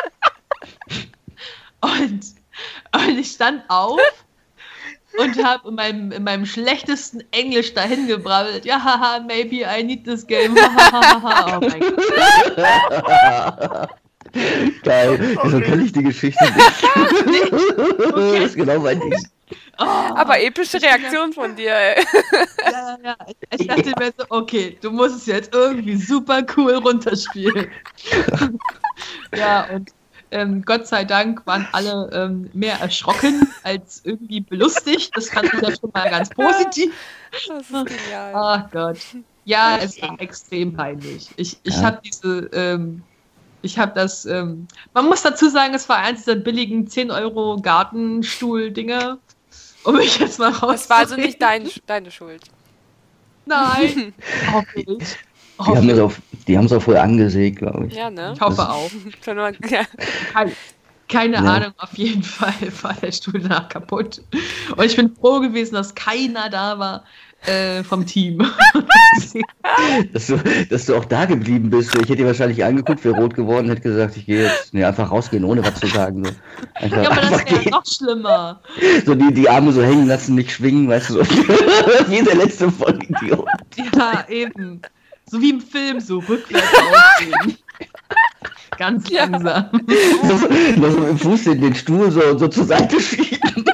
Und, und ich stand auf und habe in meinem, in meinem schlechtesten Englisch dahin gebrabbelt. Ja, haha, maybe I need this game. Oh mein Gott. Geil. Wieso kann ich die Geschichte nicht? Okay. Das ist genau mein Ding. Oh, Aber epische Reaktion von dir, ey. ja, ja. Ich, ich dachte mir so, okay, du musst es jetzt irgendwie super cool runterspielen. Ja, und ähm, Gott sei Dank waren alle ähm, mehr erschrocken als irgendwie belustigt. Das fand ich ja schon mal ganz positiv. Das ist genial. Ach Gott. Ja, es war extrem peinlich. Ich, ich Ja. habe diese, ähm, ich habe das, ähm, man muss dazu sagen, es war eins dieser billigen zehn Euro Gartenstuhl-Dinger. Um mich jetzt mal raus. Das war also nicht dein, deine Schuld. Nein. Oh, Bild. Die haben es auch, die haben es auch vorher angesägt, glaube ich. Ja, ne? Ich hoffe auch. Schon mal, ja. Keine, keine Ja. Ahnung, auf jeden Fall war der Stuhl danach kaputt. Und ich bin froh gewesen, dass keiner da war äh, vom Team. Dass du, dass du auch da geblieben bist. Ich hätte dir wahrscheinlich angeguckt, wäre rot geworden, hätte gesagt, ich gehe jetzt. Nee, einfach rausgehen, ohne was zu sagen. So, einfach, Ja, aber das einfach wäre gehen. noch schlimmer. So die, die Arme so hängen lassen, nicht schwingen, weißt du, so. Wie der letzte Vollidiot. Ja, eben. So wie im Film, so rückwärts ausgehen. Ganz Ja. langsam. So, so, so mit dem Fuß in den Stuhl so, so zur Seite schieben.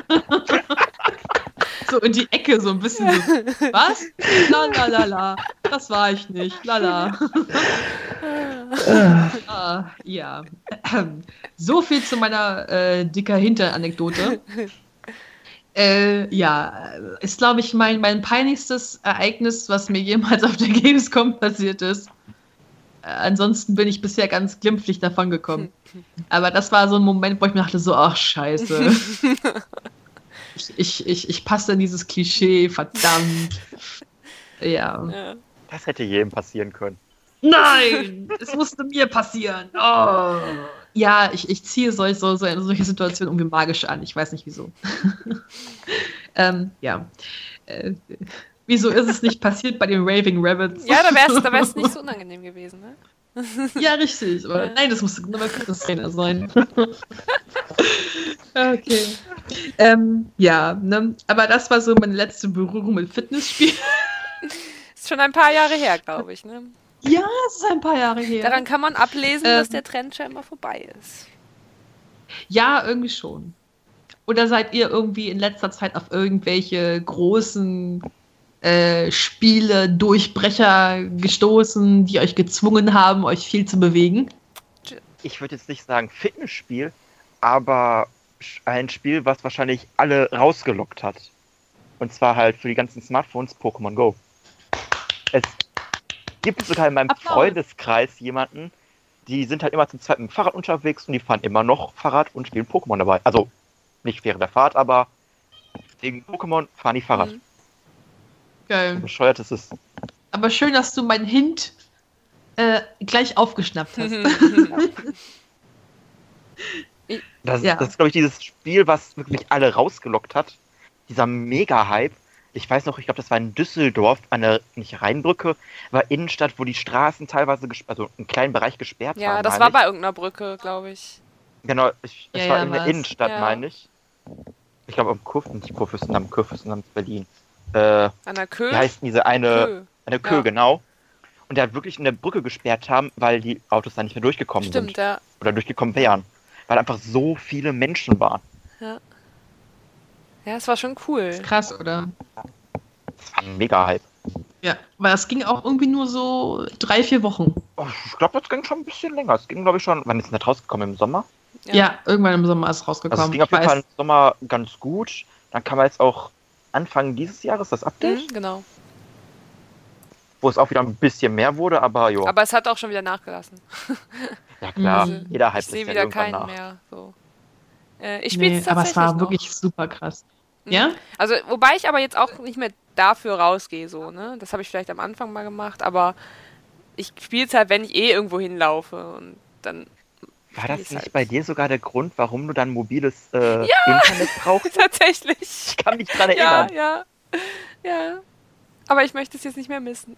So in die Ecke, so ein bisschen so. Was? La la la la. Das war ich nicht. Lala. Ah, ja. So viel zu meiner äh, dicker Hinter-Anekdote. Äh, ja, ist, glaube ich, mein, mein peinlichstes Ereignis, was mir jemals auf der Gamescom passiert ist. Äh, ansonsten bin ich bisher ganz glimpflich davon gekommen. Aber das war so ein Moment, wo ich mir dachte, so, ach, scheiße. ich, ich, ich, ich passe in dieses Klischee, verdammt. Ja. Ja. Das hätte jedem passieren können. Nein, es musste mir passieren. Oh. Ja, ich, ich ziehe solch, so, so, solche Situationen irgendwie magisch an. Ich weiß nicht wieso. ähm, ja. Äh, wieso ist es nicht passiert bei den Raving Rabbits? Ja, da wär's, da wär's nicht so unangenehm gewesen, ne? Ja, richtig. Aber nein, das musste nur mal Fitnesstrainer sein. Okay. Ähm, ja, ne? Aber das war so meine letzte Berührung mit Fitnessspielen. Ist schon ein paar Jahre her, glaube ich, ne? Ja, es ist ein paar Jahre her. Daran kann man ablesen, Ähm. dass der Trend scheinbar vorbei ist. Ja, irgendwie schon. Oder seid ihr irgendwie in letzter Zeit auf irgendwelche großen äh, Spiele, Durchbrecher gestoßen, die euch gezwungen haben, euch viel zu bewegen? Ich würde jetzt nicht sagen Fitnessspiel, aber ein Spiel, was wahrscheinlich alle rausgelockt hat. Und zwar halt für die ganzen Smartphones Pokémon Go. Es gibt sogar in meinem Applaus. Freundeskreis jemanden, die sind halt immer zum zweiten mit dem Fahrrad unterwegs und die fahren immer noch Fahrrad und spielen Pokémon dabei. Also nicht während der Fahrt, aber wegen Pokémon fahren die Fahrrad. Mhm. So Geil. bescheuert ist es. Aber schön, dass du meinen Hint äh, gleich aufgeschnappt hast. Das, Ja. das ist, glaube ich, dieses Spiel, was wirklich alle rausgelockt hat. Dieser Mega-Hype. Ich weiß noch, ich glaube, das war in Düsseldorf, an der, nicht Rheinbrücke, war Innenstadt, wo die Straßen teilweise, ges- also einen kleinen Bereich gesperrt haben. Ja, das meine war ich. bei irgendeiner Brücke, glaube ich. Genau, ich, es Ja, war ja, in der war's. Innenstadt, Ja. meine ich. Ich glaube, am Kurf, nicht Kurfürstendamm, Kurfürstendamm Berlin. Äh, An der Kö. wie heißt denn diese eine, Kö. eine Kö, Ja. genau. Und der wirklich in der Brücke gesperrt haben, weil die Autos da nicht mehr durchgekommen Stimmt, sind. ja. Oder durchgekommen wären. Weil einfach so viele Menschen waren. Ja, es war schon cool. Krass, oder? Das war ein Mega-Hype. Ja, weil es ging auch irgendwie nur so drei, vier Wochen. Oh, ich glaube, das ging schon ein bisschen länger. Es ging, glaube ich, schon. Wann ist denn das rausgekommen? Im Sommer? Ja. Ja, irgendwann im Sommer ist es Also, rausgekommen. es ging auf Ich jeden Fall weiß. im Sommer ganz gut. Dann kam jetzt auch Anfang dieses Jahres das Update, Mhm, genau. wo es auch wieder ein bisschen mehr wurde, aber jo. Aber es hat auch schon wieder nachgelassen. Ja klar, Mhm. jeder Ich Hype sehe ist ja wieder irgendwann keinen nach. mehr. So. Äh, ich spiele Nee, es aber es tatsächlich war noch. wirklich super krass. Mhm. Ja? Also, wobei ich aber jetzt auch nicht mehr dafür rausgehe, so, ne? Das habe ich vielleicht am Anfang mal gemacht, aber ich spiele es halt, wenn ich eh irgendwo hinlaufe und dann War das ist nicht halt- bei dir sogar der Grund, warum du dann mobiles äh, Internet brauchst? tatsächlich. Ich kann mich dran Ja, erinnern. ja, ja. Aber ich möchte es jetzt nicht mehr missen.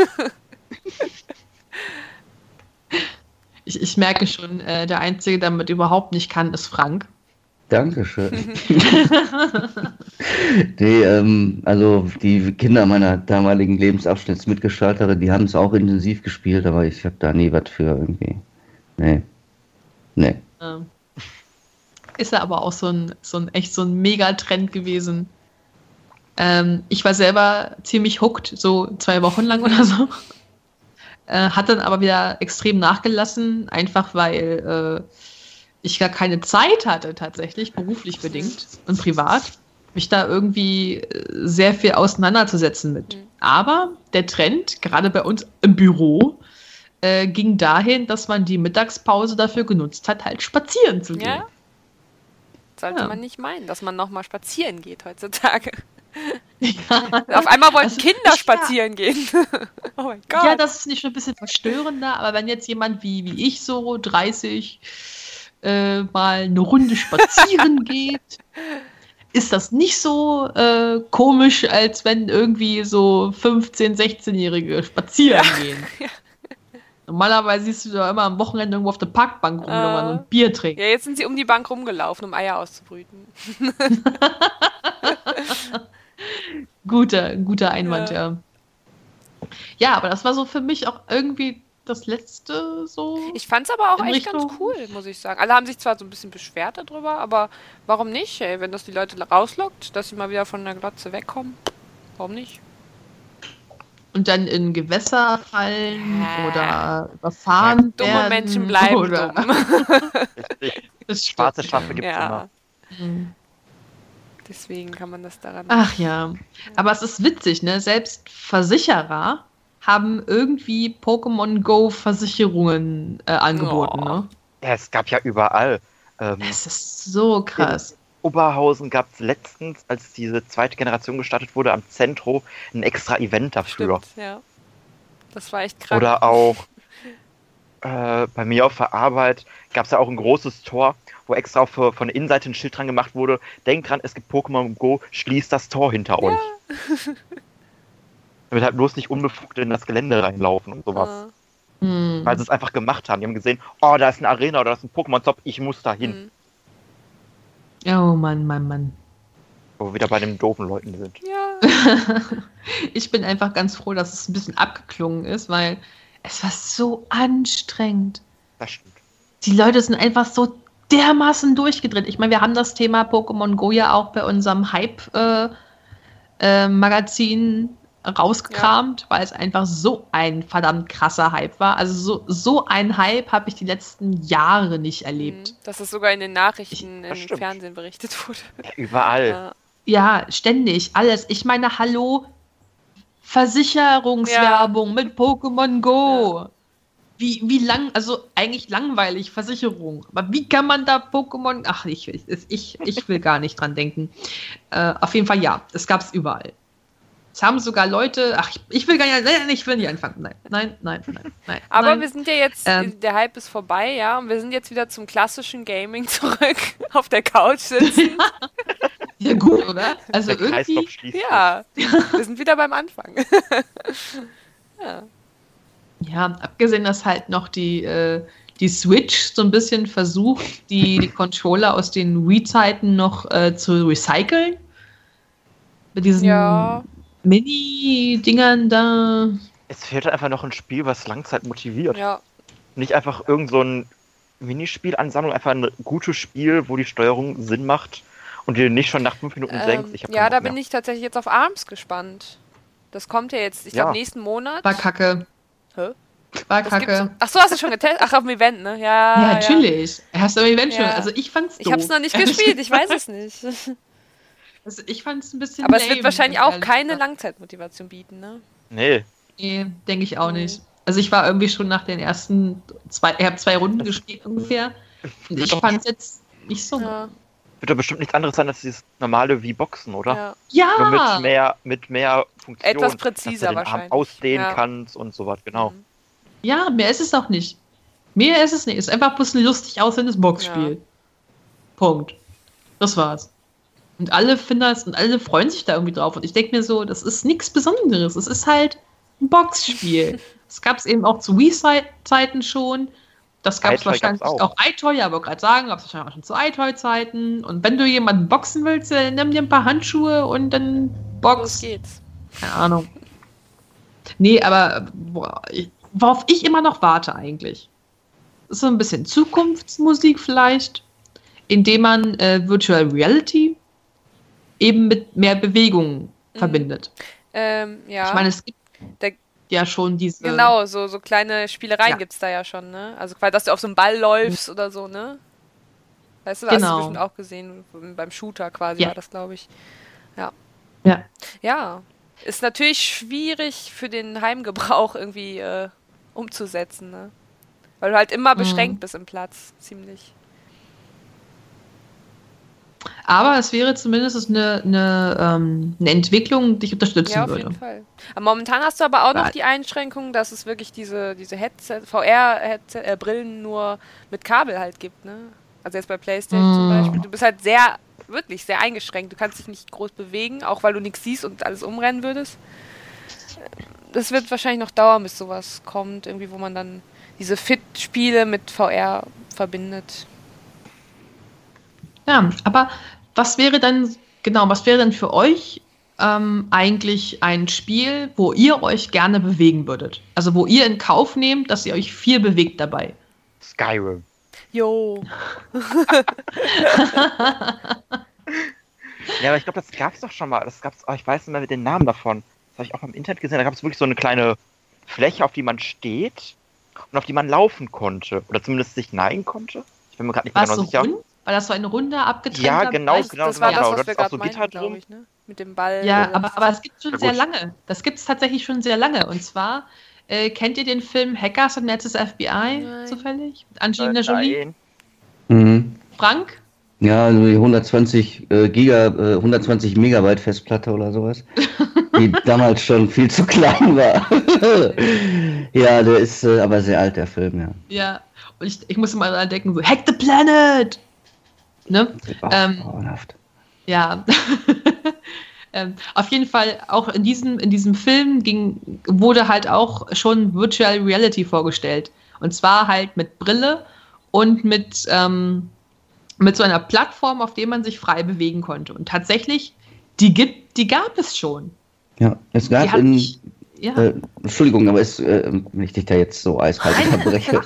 Ich, ich merke schon, äh, der Einzige, der damit überhaupt nicht kann, ist Frank. Dankeschön. nee, ähm, also die Kinder meiner damaligen Lebensabschnittsmitgestalterin, die haben es auch intensiv gespielt, aber ich habe da nie was für irgendwie. Nee. Nee. Ähm, ist ja aber auch so ein, so ein echt so ein Megatrend gewesen. Ähm, ich war selber ziemlich hooked, so zwei Wochen lang oder so. Äh, hat dann aber wieder extrem nachgelassen, einfach weil äh, ich gar keine Zeit hatte, tatsächlich, beruflich bedingt und privat, mich da irgendwie äh, sehr viel auseinanderzusetzen mit. Mhm. Aber der Trend, gerade bei uns im Büro, äh, ging dahin, dass man die Mittagspause dafür genutzt hat, halt spazieren zu gehen. Ja? Sollte Ja. man nicht meinen, dass man nochmal spazieren geht heutzutage. Auf einmal wollten Also, Kinder ich- spazieren gehen. Oh mein Gott. Ja, das ist nicht schon ein bisschen verstörender, aber wenn jetzt jemand wie, wie ich so dreißig äh, mal eine Runde spazieren geht, ist das nicht so äh, komisch, als wenn irgendwie so fünfzehn-, sechzehnjährige spazieren gehen. Normalerweise siehst du da immer am Wochenende irgendwo auf der Parkbank rumlungern Äh. und Bier trinken. Ja, jetzt sind sie um die Bank rumgelaufen, um Eier auszubrüten. Guter, guter Einwand, Ja. ja. Ja, aber das war so für mich auch irgendwie das letzte so. Ich fand's aber auch In echt ganz Richtung- cool, muss ich sagen. Alle haben sich zwar so ein bisschen beschwert darüber, aber warum nicht, ey? Wenn das die Leute rauslockt, dass sie mal wieder von der Glotze wegkommen, warum nicht? Und dann in Gewässer fallen Ja. oder überfahren Dumme werden. Menschen bleiben oder dumm. Richtig. Das Schwarze stimmt, Schafe ja. gibt's Ja, immer. Mhm. deswegen kann man das daran. Ach ja. Aber es ist witzig, ne? Selbst Versicherer haben irgendwie Pokémon Go Versicherungen äh, angeboten, Oh. ne? Ja, es gab ja überall. Ähm, Es ist so krass. Oberhausen gab es letztens, als diese zweite Generation gestartet wurde, am Zentro ein extra Event dafür. Stimmt, ja. Das war echt krass. Oder auch äh, bei mir auf der Arbeit gab es ja auch ein großes Tor, wo extra für, von der Innenseite ein Schild dran gemacht wurde. Denkt dran, es gibt Pokémon Go, schließt das Tor hinter euch. Damit halt bloß nicht unbefugt in das Gelände reinlaufen und sowas. Ah, Hm. Weil sie es einfach gemacht haben. Die haben gesehen, oh, da ist eine Arena oder da ist ein Pokémon-Top, ich muss da hin. hm. Oh Mann, Mann, Mann. Wo wir wieder bei den doofen Leuten sind. Ja. Ich bin einfach ganz froh, dass es ein bisschen abgeklungen ist, weil es war so anstrengend. Das stimmt. Die Leute sind einfach so dermaßen durchgedreht. Ich meine, wir haben das Thema Pokémon Go ja auch bei unserem Hype-Magazin rausgekramt, weil es einfach so ein verdammt krasser Hype war. Also so, so ein Hype habe ich die letzten Jahre nicht erlebt. Hm. Dass es sogar in den Nachrichten, das im stimmt. Fernsehen berichtet wurde. Ja, überall. Ja. Ja, ständig, alles. Ich meine, hallo, Versicherungswerbung mit Pokémon Go. Wie, wie lang, also eigentlich langweilig, Versicherung. Aber wie kann man da Pokémon, ach, ich, ich, ich, ich will gar nicht dran denken. Äh, auf jeden Fall ja, es gab es überall. Es haben sogar Leute, ach, ich, ich will gar nicht, nein, ich will nicht anfangen. Nein, nein, nein, nein, nein. Aber nein. wir sind ja jetzt, Ähm. der Hype ist vorbei, ja, und wir sind jetzt wieder zum klassischen Gaming zurück, auf der Couch sitzen. Ja gut, oder? Also Der Kreislauf irgendwie, schließt sich. Ja, wir sind wieder beim Anfang. Ja. ja, abgesehen, dass halt noch die, äh, die Switch so ein bisschen versucht, die, die Controller aus den Wii-Zeiten noch äh, zu recyceln. Mit diesen Ja. Mini-Dingern da. Es fehlt einfach noch ein Spiel, was Langzeit motiviert. Ja, Nicht einfach irgend so ein Minispielansammlung, einfach ein gutes Spiel, wo die Steuerung Sinn macht und du nicht schon nach fünf Minuten ähm, denkst, ich hab ja, keinen da Bock bin mehr. ich tatsächlich jetzt auf ARMS gespannt. Das kommt ja jetzt, ich Ja. glaube, nächsten Monat. War kacke. Hä? War Das gibt's- kacke. Ach so, hast du schon getestet? Ach, auf dem Event, ne? Ja, Ja, natürlich. Hast du im Event schon. Ja. Also ich fand's Ich doof. hab's noch nicht gespielt, ich weiß es nicht. Also ich fand's ein bisschen Aber es lame, wird wahrscheinlich ganz auch ehrlich keine gesagt. Langzeitmotivation bieten, ne? Nee, Nee, denke ich auch Mhm. nicht. Also ich war irgendwie schon nach den ersten zwei, ich habe zwei Runden gespielt ungefähr. Und ich doch- fand's jetzt nicht so. Ja, wird doch bestimmt nichts anderes sein als dieses normale wie Boxen, oder? ja. Ja! Nur mit mehr, mit mehr Funktionen. Etwas präziser dass du den Arm wahrscheinlich. ausdehnen Ja. kannst und sowas, genau. Mhm. Ja, mehr ist es auch nicht. Mehr ist es nicht. Es ist einfach bloß ein lustig aussehendes Boxspiel. Ja. Punkt. Das war's. Und alle finden das und alle freuen sich da irgendwie drauf. Und ich denke mir so, das ist nichts Besonderes. Es ist halt ein Boxspiel. Das gab es eben auch zu Wii-Zeiten schon. Das gab es iToy wahrscheinlich gab's auch. auch. iToy, ja, wollte gerade sagen, gab es wahrscheinlich auch schon zu iToy-Zeiten. Und wenn du jemanden boxen willst, dann nimm dir ein paar Handschuhe und dann Los box. geht's. Keine Ahnung. Nee, aber boah, ich, worauf ich immer noch warte eigentlich, ist so ein bisschen Zukunftsmusik vielleicht, indem man äh, Virtual Reality eben mit mehr Bewegung Mhm. verbindet. Ähm, ja. Ich meine, es gibt Der- ja schon diese... Genau, so, so kleine Spielereien Ja. gibt's da ja schon, ne? Also quasi, dass du auf so einem Ball läufst oder so, ne? Weißt du, das hast Genau. du bestimmt auch gesehen, beim Shooter quasi Ja. war das, glaube ich. Ja. Ja. Ja. Ist natürlich schwierig für den Heimgebrauch irgendwie äh, umzusetzen, ne? Weil du halt immer Mhm. beschränkt bist im Platz, ziemlich. Aber es wäre zumindest eine, eine, ähm, eine Entwicklung, die ich unterstützen Ja, auf würde. jeden Fall. Aber momentan hast du aber auch noch Weil- die Einschränkung, dass es wirklich diese, diese Headset, V R-Brillen nur mit Kabel halt gibt, ne? Also jetzt bei PlayStation Mm. zum Beispiel. Du bist halt sehr, wirklich sehr eingeschränkt. Du kannst dich nicht groß bewegen, auch weil du nichts siehst und alles umrennen würdest. Das wird wahrscheinlich noch dauern, bis sowas kommt, irgendwie, wo man dann diese Fit-Spiele mit V R verbindet. Ja, aber was wäre dann, genau, was wäre denn für euch ähm, eigentlich ein Spiel, wo ihr euch gerne bewegen würdet? Also wo ihr in Kauf nehmt, dass ihr euch viel bewegt dabei. Skyrim. Jo. Ja, aber ich glaube, das gab's doch schon mal. Das gab's, oh, ich weiß nicht mehr den Namen davon. Das habe ich auch mal im Internet gesehen. Da gab es wirklich so eine kleine Fläche, auf die man steht und auf die man laufen konnte. Oder zumindest sich neigen konnte. Ich bin mir gerade nicht War mehr es genau so sicher. rund? War das so eine runde, abgetrennte Ja, genau, Das, genau, das war genau. das, Du was hattest wir auch gerade so meinten, Gitter glaube drum. ich, ne? Mit dem Ball. Ja, oder- aber, aber es gibt schon Na sehr gut. lange. Das gibt es tatsächlich schon sehr lange. Und zwar, äh, kennt ihr den Film Hackers und Netzes F B I Nein. zufällig? Mit Angelina Äh, Jolie? nein. Mhm. Frank? Ja, also die hundertzwanzig äh, Giga, äh, hundertzwanzig Megabyte Festplatte oder sowas, die damals schon viel zu klein war. Ja, der ist äh, aber sehr alt, der Film, ja. Ja. Und ich, ich muss immer daran denken, so, Hack the Planet! Ne? Oh, Ähm, grauenhaft. Ja. ähm, auf jeden Fall, auch in diesem, in diesem Film ging, wurde halt auch schon Virtual Reality vorgestellt. Und zwar halt mit Brille und mit, ähm, mit so einer Plattform, auf der man sich frei bewegen konnte. Und tatsächlich, die gibt, die gab es schon. Ja, es Die gab hat in, nicht, ja. äh, Entschuldigung, aber es, äh, wenn ich dich da jetzt so eiskalt unterbreche.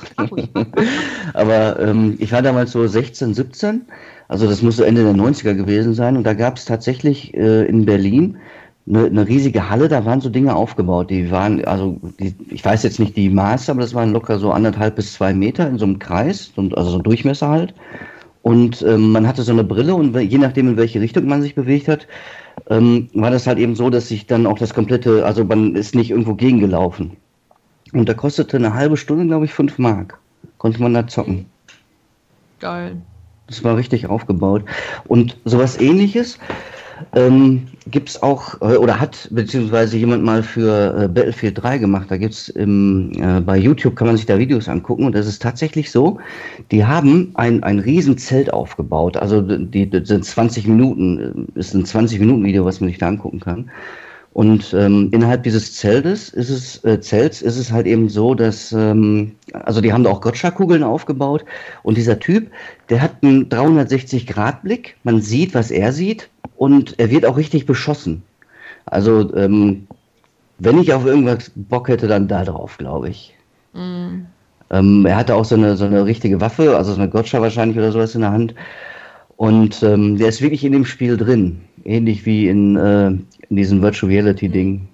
Aber ähm, ich war damals so sechzehn, siebzehn, also das muss so Ende der neunziger gewesen sein, und da gab es tatsächlich äh, in Berlin eine, eine riesige Halle, da waren so Dinge aufgebaut, die waren, also die, ich weiß jetzt nicht die Maße, aber das waren locker so anderthalb bis zwei Meter in so einem Kreis, und, also so ein Durchmesser halt. Und ähm, man hatte so eine Brille, und je nachdem, in welche Richtung man sich bewegt hat, ähm, war das halt eben so, dass sich dann auch das komplette, also man ist nicht irgendwo gegengelaufen. Und da kostete eine halbe Stunde, glaube ich, fünf Mark. Konnte man da zocken. Geil. Das war richtig aufgebaut. Und sowas Ähnliches ähm, gibt es auch, äh, oder hat beziehungsweise jemand mal für äh, Battlefield drei gemacht. Da gibt's im, äh, bei YouTube kann man sich da Videos angucken, und das ist tatsächlich so, die haben ein, ein riesen Zelt aufgebaut. Also die, die sind zwanzig Minuten, ist ein zwanzig Minuten Video, was man sich da angucken kann. Und ähm, innerhalb dieses Zeltes ist es, äh, Zelts ist es halt eben so, dass, ähm, also die haben da auch Gotcha-Kugeln aufgebaut, und dieser Typ, der hat einen dreihundertsechzig-Grad-Blick, man sieht, was er sieht, und er wird auch richtig beschossen. Also, ähm, wenn ich auf irgendwas Bock hätte, dann da drauf, glaube ich. Mm. Ähm, er hatte auch so eine, so eine richtige Waffe, also so eine Gotcha wahrscheinlich oder sowas in der Hand. Und ähm, der ist wirklich in dem Spiel drin. Ähnlich wie in, äh, in diesem Virtual Reality-Ding.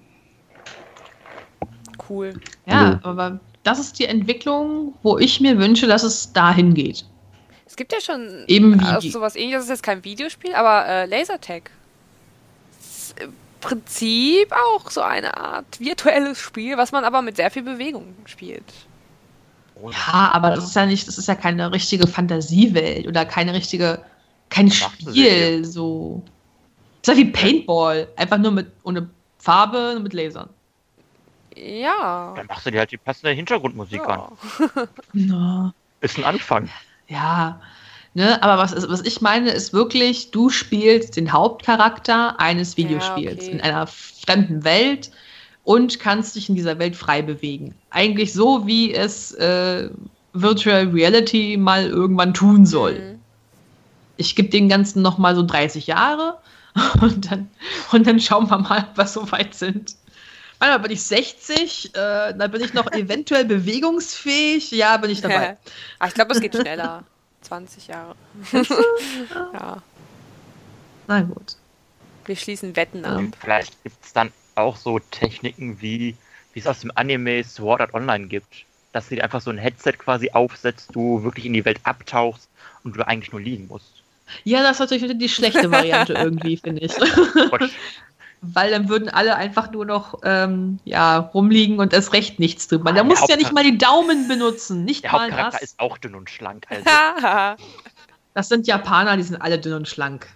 Cool. Ja, Also- aber das ist die Entwicklung, wo ich mir wünsche, dass es dahin geht. Es gibt ja schon Eben wie auch die- sowas ähnliches, das ist jetzt kein Videospiel, aber äh, Lasertag. Ist im Prinzip auch so eine Art virtuelles Spiel, was man aber mit sehr viel Bewegung spielt. Ja, aber das ist ja nicht, das ist ja keine richtige Fantasiewelt oder keine richtige, kein Macht eine Spiel, Serie. so. Das ist ja wie Paintball, einfach nur mit, ohne Farbe, nur mit Lasern. Ja. Dann machst du dir halt die passende Hintergrundmusik an. ja. Na. Ist ein Anfang. Ja, ne, aber was, ist, was ich meine, ist wirklich, du spielst den Hauptcharakter eines Videospiels okay. in einer fremden Welt und kannst dich in dieser Welt frei bewegen. Eigentlich so, wie es äh, Virtual Reality mal irgendwann tun soll. Mhm. Ich gebe den Ganzen noch mal so dreißig Jahre und dann, und dann schauen wir mal, ob wir so weit sind. Manchmal bin ich sechzig, äh, dann bin ich noch eventuell bewegungsfähig, ja, bin ich dabei. Ah, ich glaube, es geht schneller. zwanzig Jahre. Ja. Na gut. Wir schließen Wetten ab. Ähm, Vielleicht gibt es dann auch so Techniken, wie wie es aus dem Anime Sword Art Online gibt. Dass du dir einfach so ein Headset quasi aufsetzt, du wirklich in die Welt abtauchst und du eigentlich nur liegen musst. Ja, das ist natürlich die schlechte Variante irgendwie, finde ich. Quatsch. Weil dann würden alle einfach nur noch ähm, ja, rumliegen und erst recht nichts tun. Man, da Der musst du ja Hauptchar- nicht mal die Daumen benutzen, nicht Der mal Hauptcharakter das. ist auch dünn und schlank. Also. Das sind Japaner, die sind alle dünn und schlank.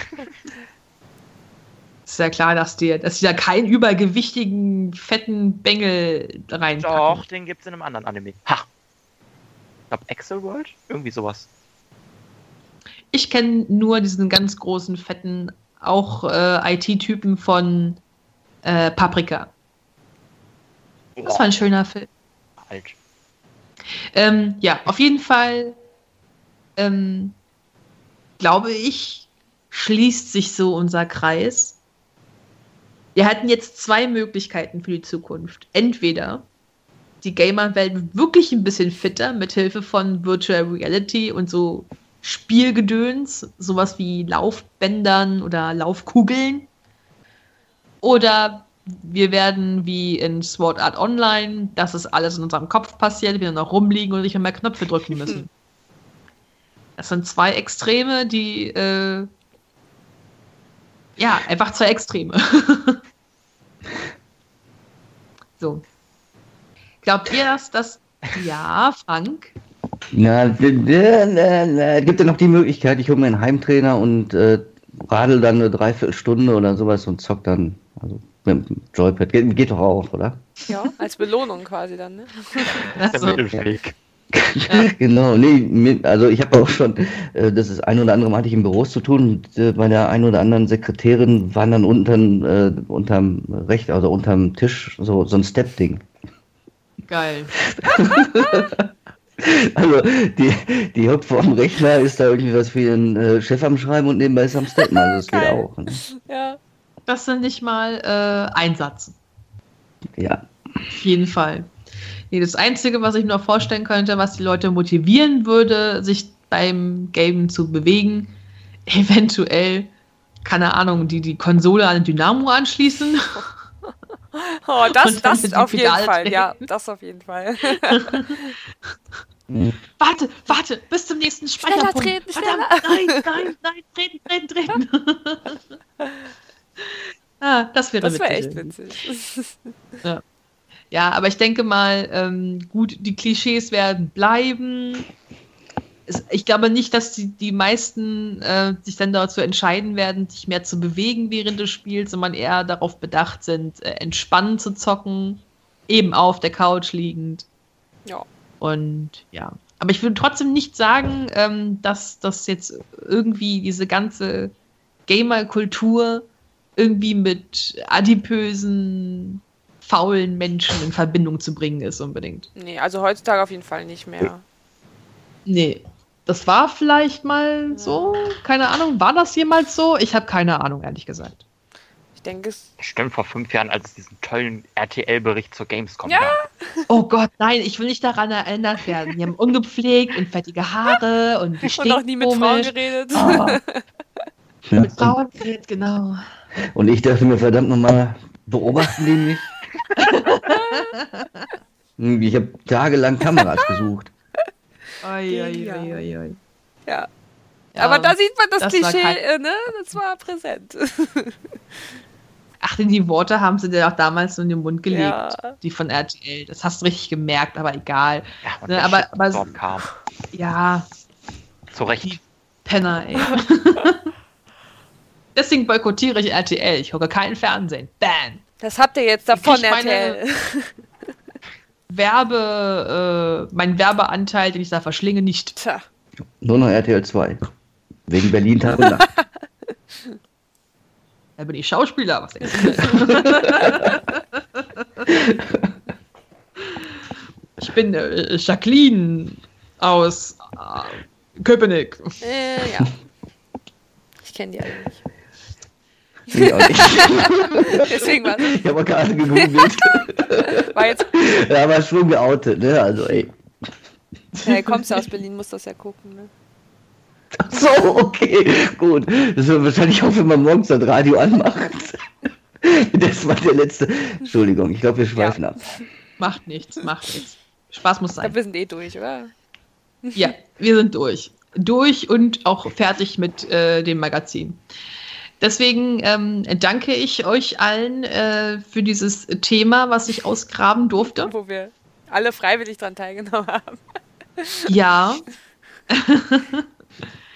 Ist ja klar, dass die, dass die da keinen übergewichtigen, fetten Bengel reinpacken. Doch, den gibt's in einem anderen Anime. Ha! Ich glaube, Axel World? Irgendwie sowas. Ich kenne nur diesen ganz großen, fetten, auch äh, I T-Typen von äh, Paprika. Das war ein schöner Film. Alt. Ähm, ja, auf jeden Fall ähm, glaube ich, schließt sich so unser Kreis. Wir hatten jetzt zwei Möglichkeiten für die Zukunft. Entweder die Gamer-Welt wird wirklich ein bisschen fitter mit Hilfe von Virtual Reality und so Spielgedöns, sowas wie Laufbändern oder Laufkugeln. Oder wir werden wie in Sword Art Online, dass es alles in unserem Kopf passiert, wir noch rumliegen und nicht mehr Knöpfe drücken müssen. Das sind zwei Extreme, die äh, ja, einfach zwei Extreme. So. Glaubt ihr, dass das... Ja, Frank? Na, d- d- na, na, gibt ja noch die Möglichkeit, ich hole mir einen Heimtrainer und äh, radel dann eine Dreiviertelstunde oder sowas und zock dann. Also mit dem Joypad. Geht, geht doch auch, oder? Ja, als Belohnung quasi dann, ne? Der Also, Mittelweg. Genau, nee, mit, also ich habe auch schon, äh, das ist ein oder andere Mal hatte ich im Büros zu tun, und, äh, bei der einen oder anderen Sekretärin waren dann unten, äh, unterm Recht, also unterm Tisch so, so ein Step-Ding. geil. Also die, die hüpft vor dem Rechner, ist da irgendwie was für ihren äh, Chef am Schreiben und nebenbei ist am Steppen, also das geht Geil. auch. Ne? Ja. Das sind nicht mal äh, Einsatz. Ja. Auf jeden Fall. Nee, das Einzige, was ich mir noch vorstellen könnte, was die Leute motivieren würde, sich beim Game zu bewegen, eventuell, keine Ahnung, die die Konsole an den Dynamo anschließen. Oh, das, Und dann das die auf jeden Pedale Fall. treten. Ja, das auf jeden Fall. Warte, warte, bis zum nächsten Schneller Speicherpunkt. treten, Verdammt, nein, nein, nein, treten, treten, treten. Ah, das wäre Das wäre witzig. echt witzig. Ja, aber ich denke mal, ähm, gut, die Klischees werden bleiben. Es, ich glaube nicht, dass die, die meisten äh, sich dann dazu entscheiden werden, sich mehr zu bewegen während des Spiels, sondern eher darauf bedacht sind, äh, entspannt zu zocken, eben auf der Couch liegend. Ja. Und ja, aber ich würde trotzdem nicht sagen, ähm, dass das jetzt irgendwie diese ganze Gamer-Kultur irgendwie mit adipösen, faulen Menschen in Verbindung zu bringen ist unbedingt. Nee, also heutzutage auf jeden Fall nicht mehr. Nee, das war vielleicht mal so, keine Ahnung, war das jemals so? Ich habe keine Ahnung, ehrlich gesagt. Ich denke es. Stimmt, vor fünf Jahren, als es diesen tollen R T L-Bericht zur Gamescom Ja. gab. Oh Gott, nein, ich will nicht daran erinnert werden. Die haben ungepflegt und fettige Haare und die Und noch nie mit Frauen komisch. geredet. Oh, mit Frauen geredet, genau. Und ich dachte mir, verdammt nochmal, beobachten die mich? Ich habe tagelang Kameras gesucht. Oi, oi, oi, oi, oi. Ja. Ja, Aber da sieht man das, das war Klischee, kein- äh, ne? Das war präsent. Ach, denn die Worte haben sie dir auch damals so in den Mund gelegt, Ja. die von R T L. Das hast du richtig gemerkt, aber egal. Ja, und Ne, der aber- aber- Shitstorm kam. Ja, Zu Recht. Penner, ey. Deswegen boykottiere ich R T L. Ich gucke kein Fernsehen. Ban. Das habt ihr jetzt davon, Ich meine- R T L. Werbe, äh, mein Werbeanteil, den ich da verschlinge, nicht. Tja. Nur noch R T L zwei. Wegen Berlin Tag und Nacht. Da bin ich Schauspieler. Was denkst du? Ich bin äh, Jacqueline aus äh, Köpenick. Äh, ja. Ich kenne die alle nicht. Nee, auch nicht. Deswegen war Ich habe auch gerade gegoogelt. war jetzt. Ja, aber schon geoutet, ne? Also, ey. Ja, kommst du aus Berlin, musst das ja gucken, ne? Ach so, okay, gut. Das wird wahrscheinlich auch, wenn man morgens das Radio anmacht. Das war der letzte. Entschuldigung, ich glaube, wir schweifen Ja. ab. Macht nichts, macht nichts. Spaß muss Ich sein. glaube, wir sind eh durch, oder? Ja, wir sind durch. Durch und auch fertig mit äh, dem Magazin. Deswegen ähm, danke ich euch allen äh, für dieses Thema, was ich ausgraben durfte. Wo wir alle freiwillig dran teilgenommen haben. Ja.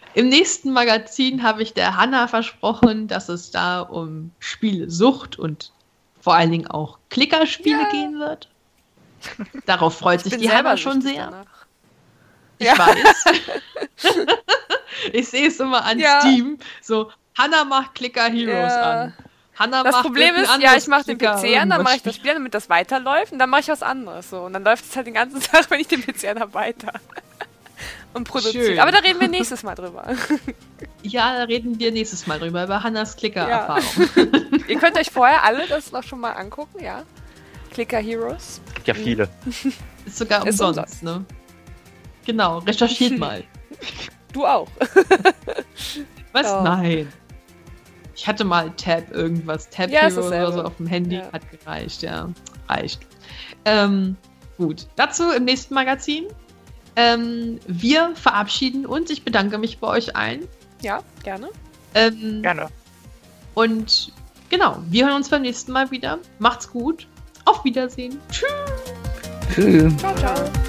Im nächsten Magazin habe ich der Hanna versprochen, dass es da um Spielesucht und vor allen Dingen auch Klickerspiele Ja. gehen wird. Darauf freut sich bin die Hanna selber schon süchtig sehr. danach. Ich Ja. weiß. Ich sehe es immer an Ja. Steam. So, Hanna macht Clicker Heroes Ja. an. Hanna Das macht Problem irgendein ist, ja, anderes ich mache den P Clicker C an, dann irgendwas mache ich das Spiel, damit das weiterläuft und dann mache ich was anderes. So. Und dann läuft es halt den ganzen Tag, wenn ich den P C an habe, weiter. Und produziert. Schön. Aber da reden wir nächstes Mal drüber. Ja, da reden wir nächstes Mal drüber, über Hannas Clicker-Erfahrung. Ihr könnt euch vorher alle das noch schon mal angucken, ja. Clicker Heroes. Es gibt ja viele. Ist sogar Ist umsonst, ne? Genau, recherchiert mal. Du auch. Was? Oh. Nein. Ich hatte mal Tab irgendwas. Tab Ja, ist Hero oder dasselbe. so auf dem Handy. Ja. Hat gereicht, ja. Reicht. Ähm, gut. Dazu im nächsten Magazin. Ähm, wir verabschieden uns. Ich bedanke mich bei euch allen. Ja, gerne. Ähm, Gerne. Und genau, wir hören uns beim nächsten Mal wieder. Macht's gut. Auf Wiedersehen. Tschüss. Tschüss. Ciao, ciao.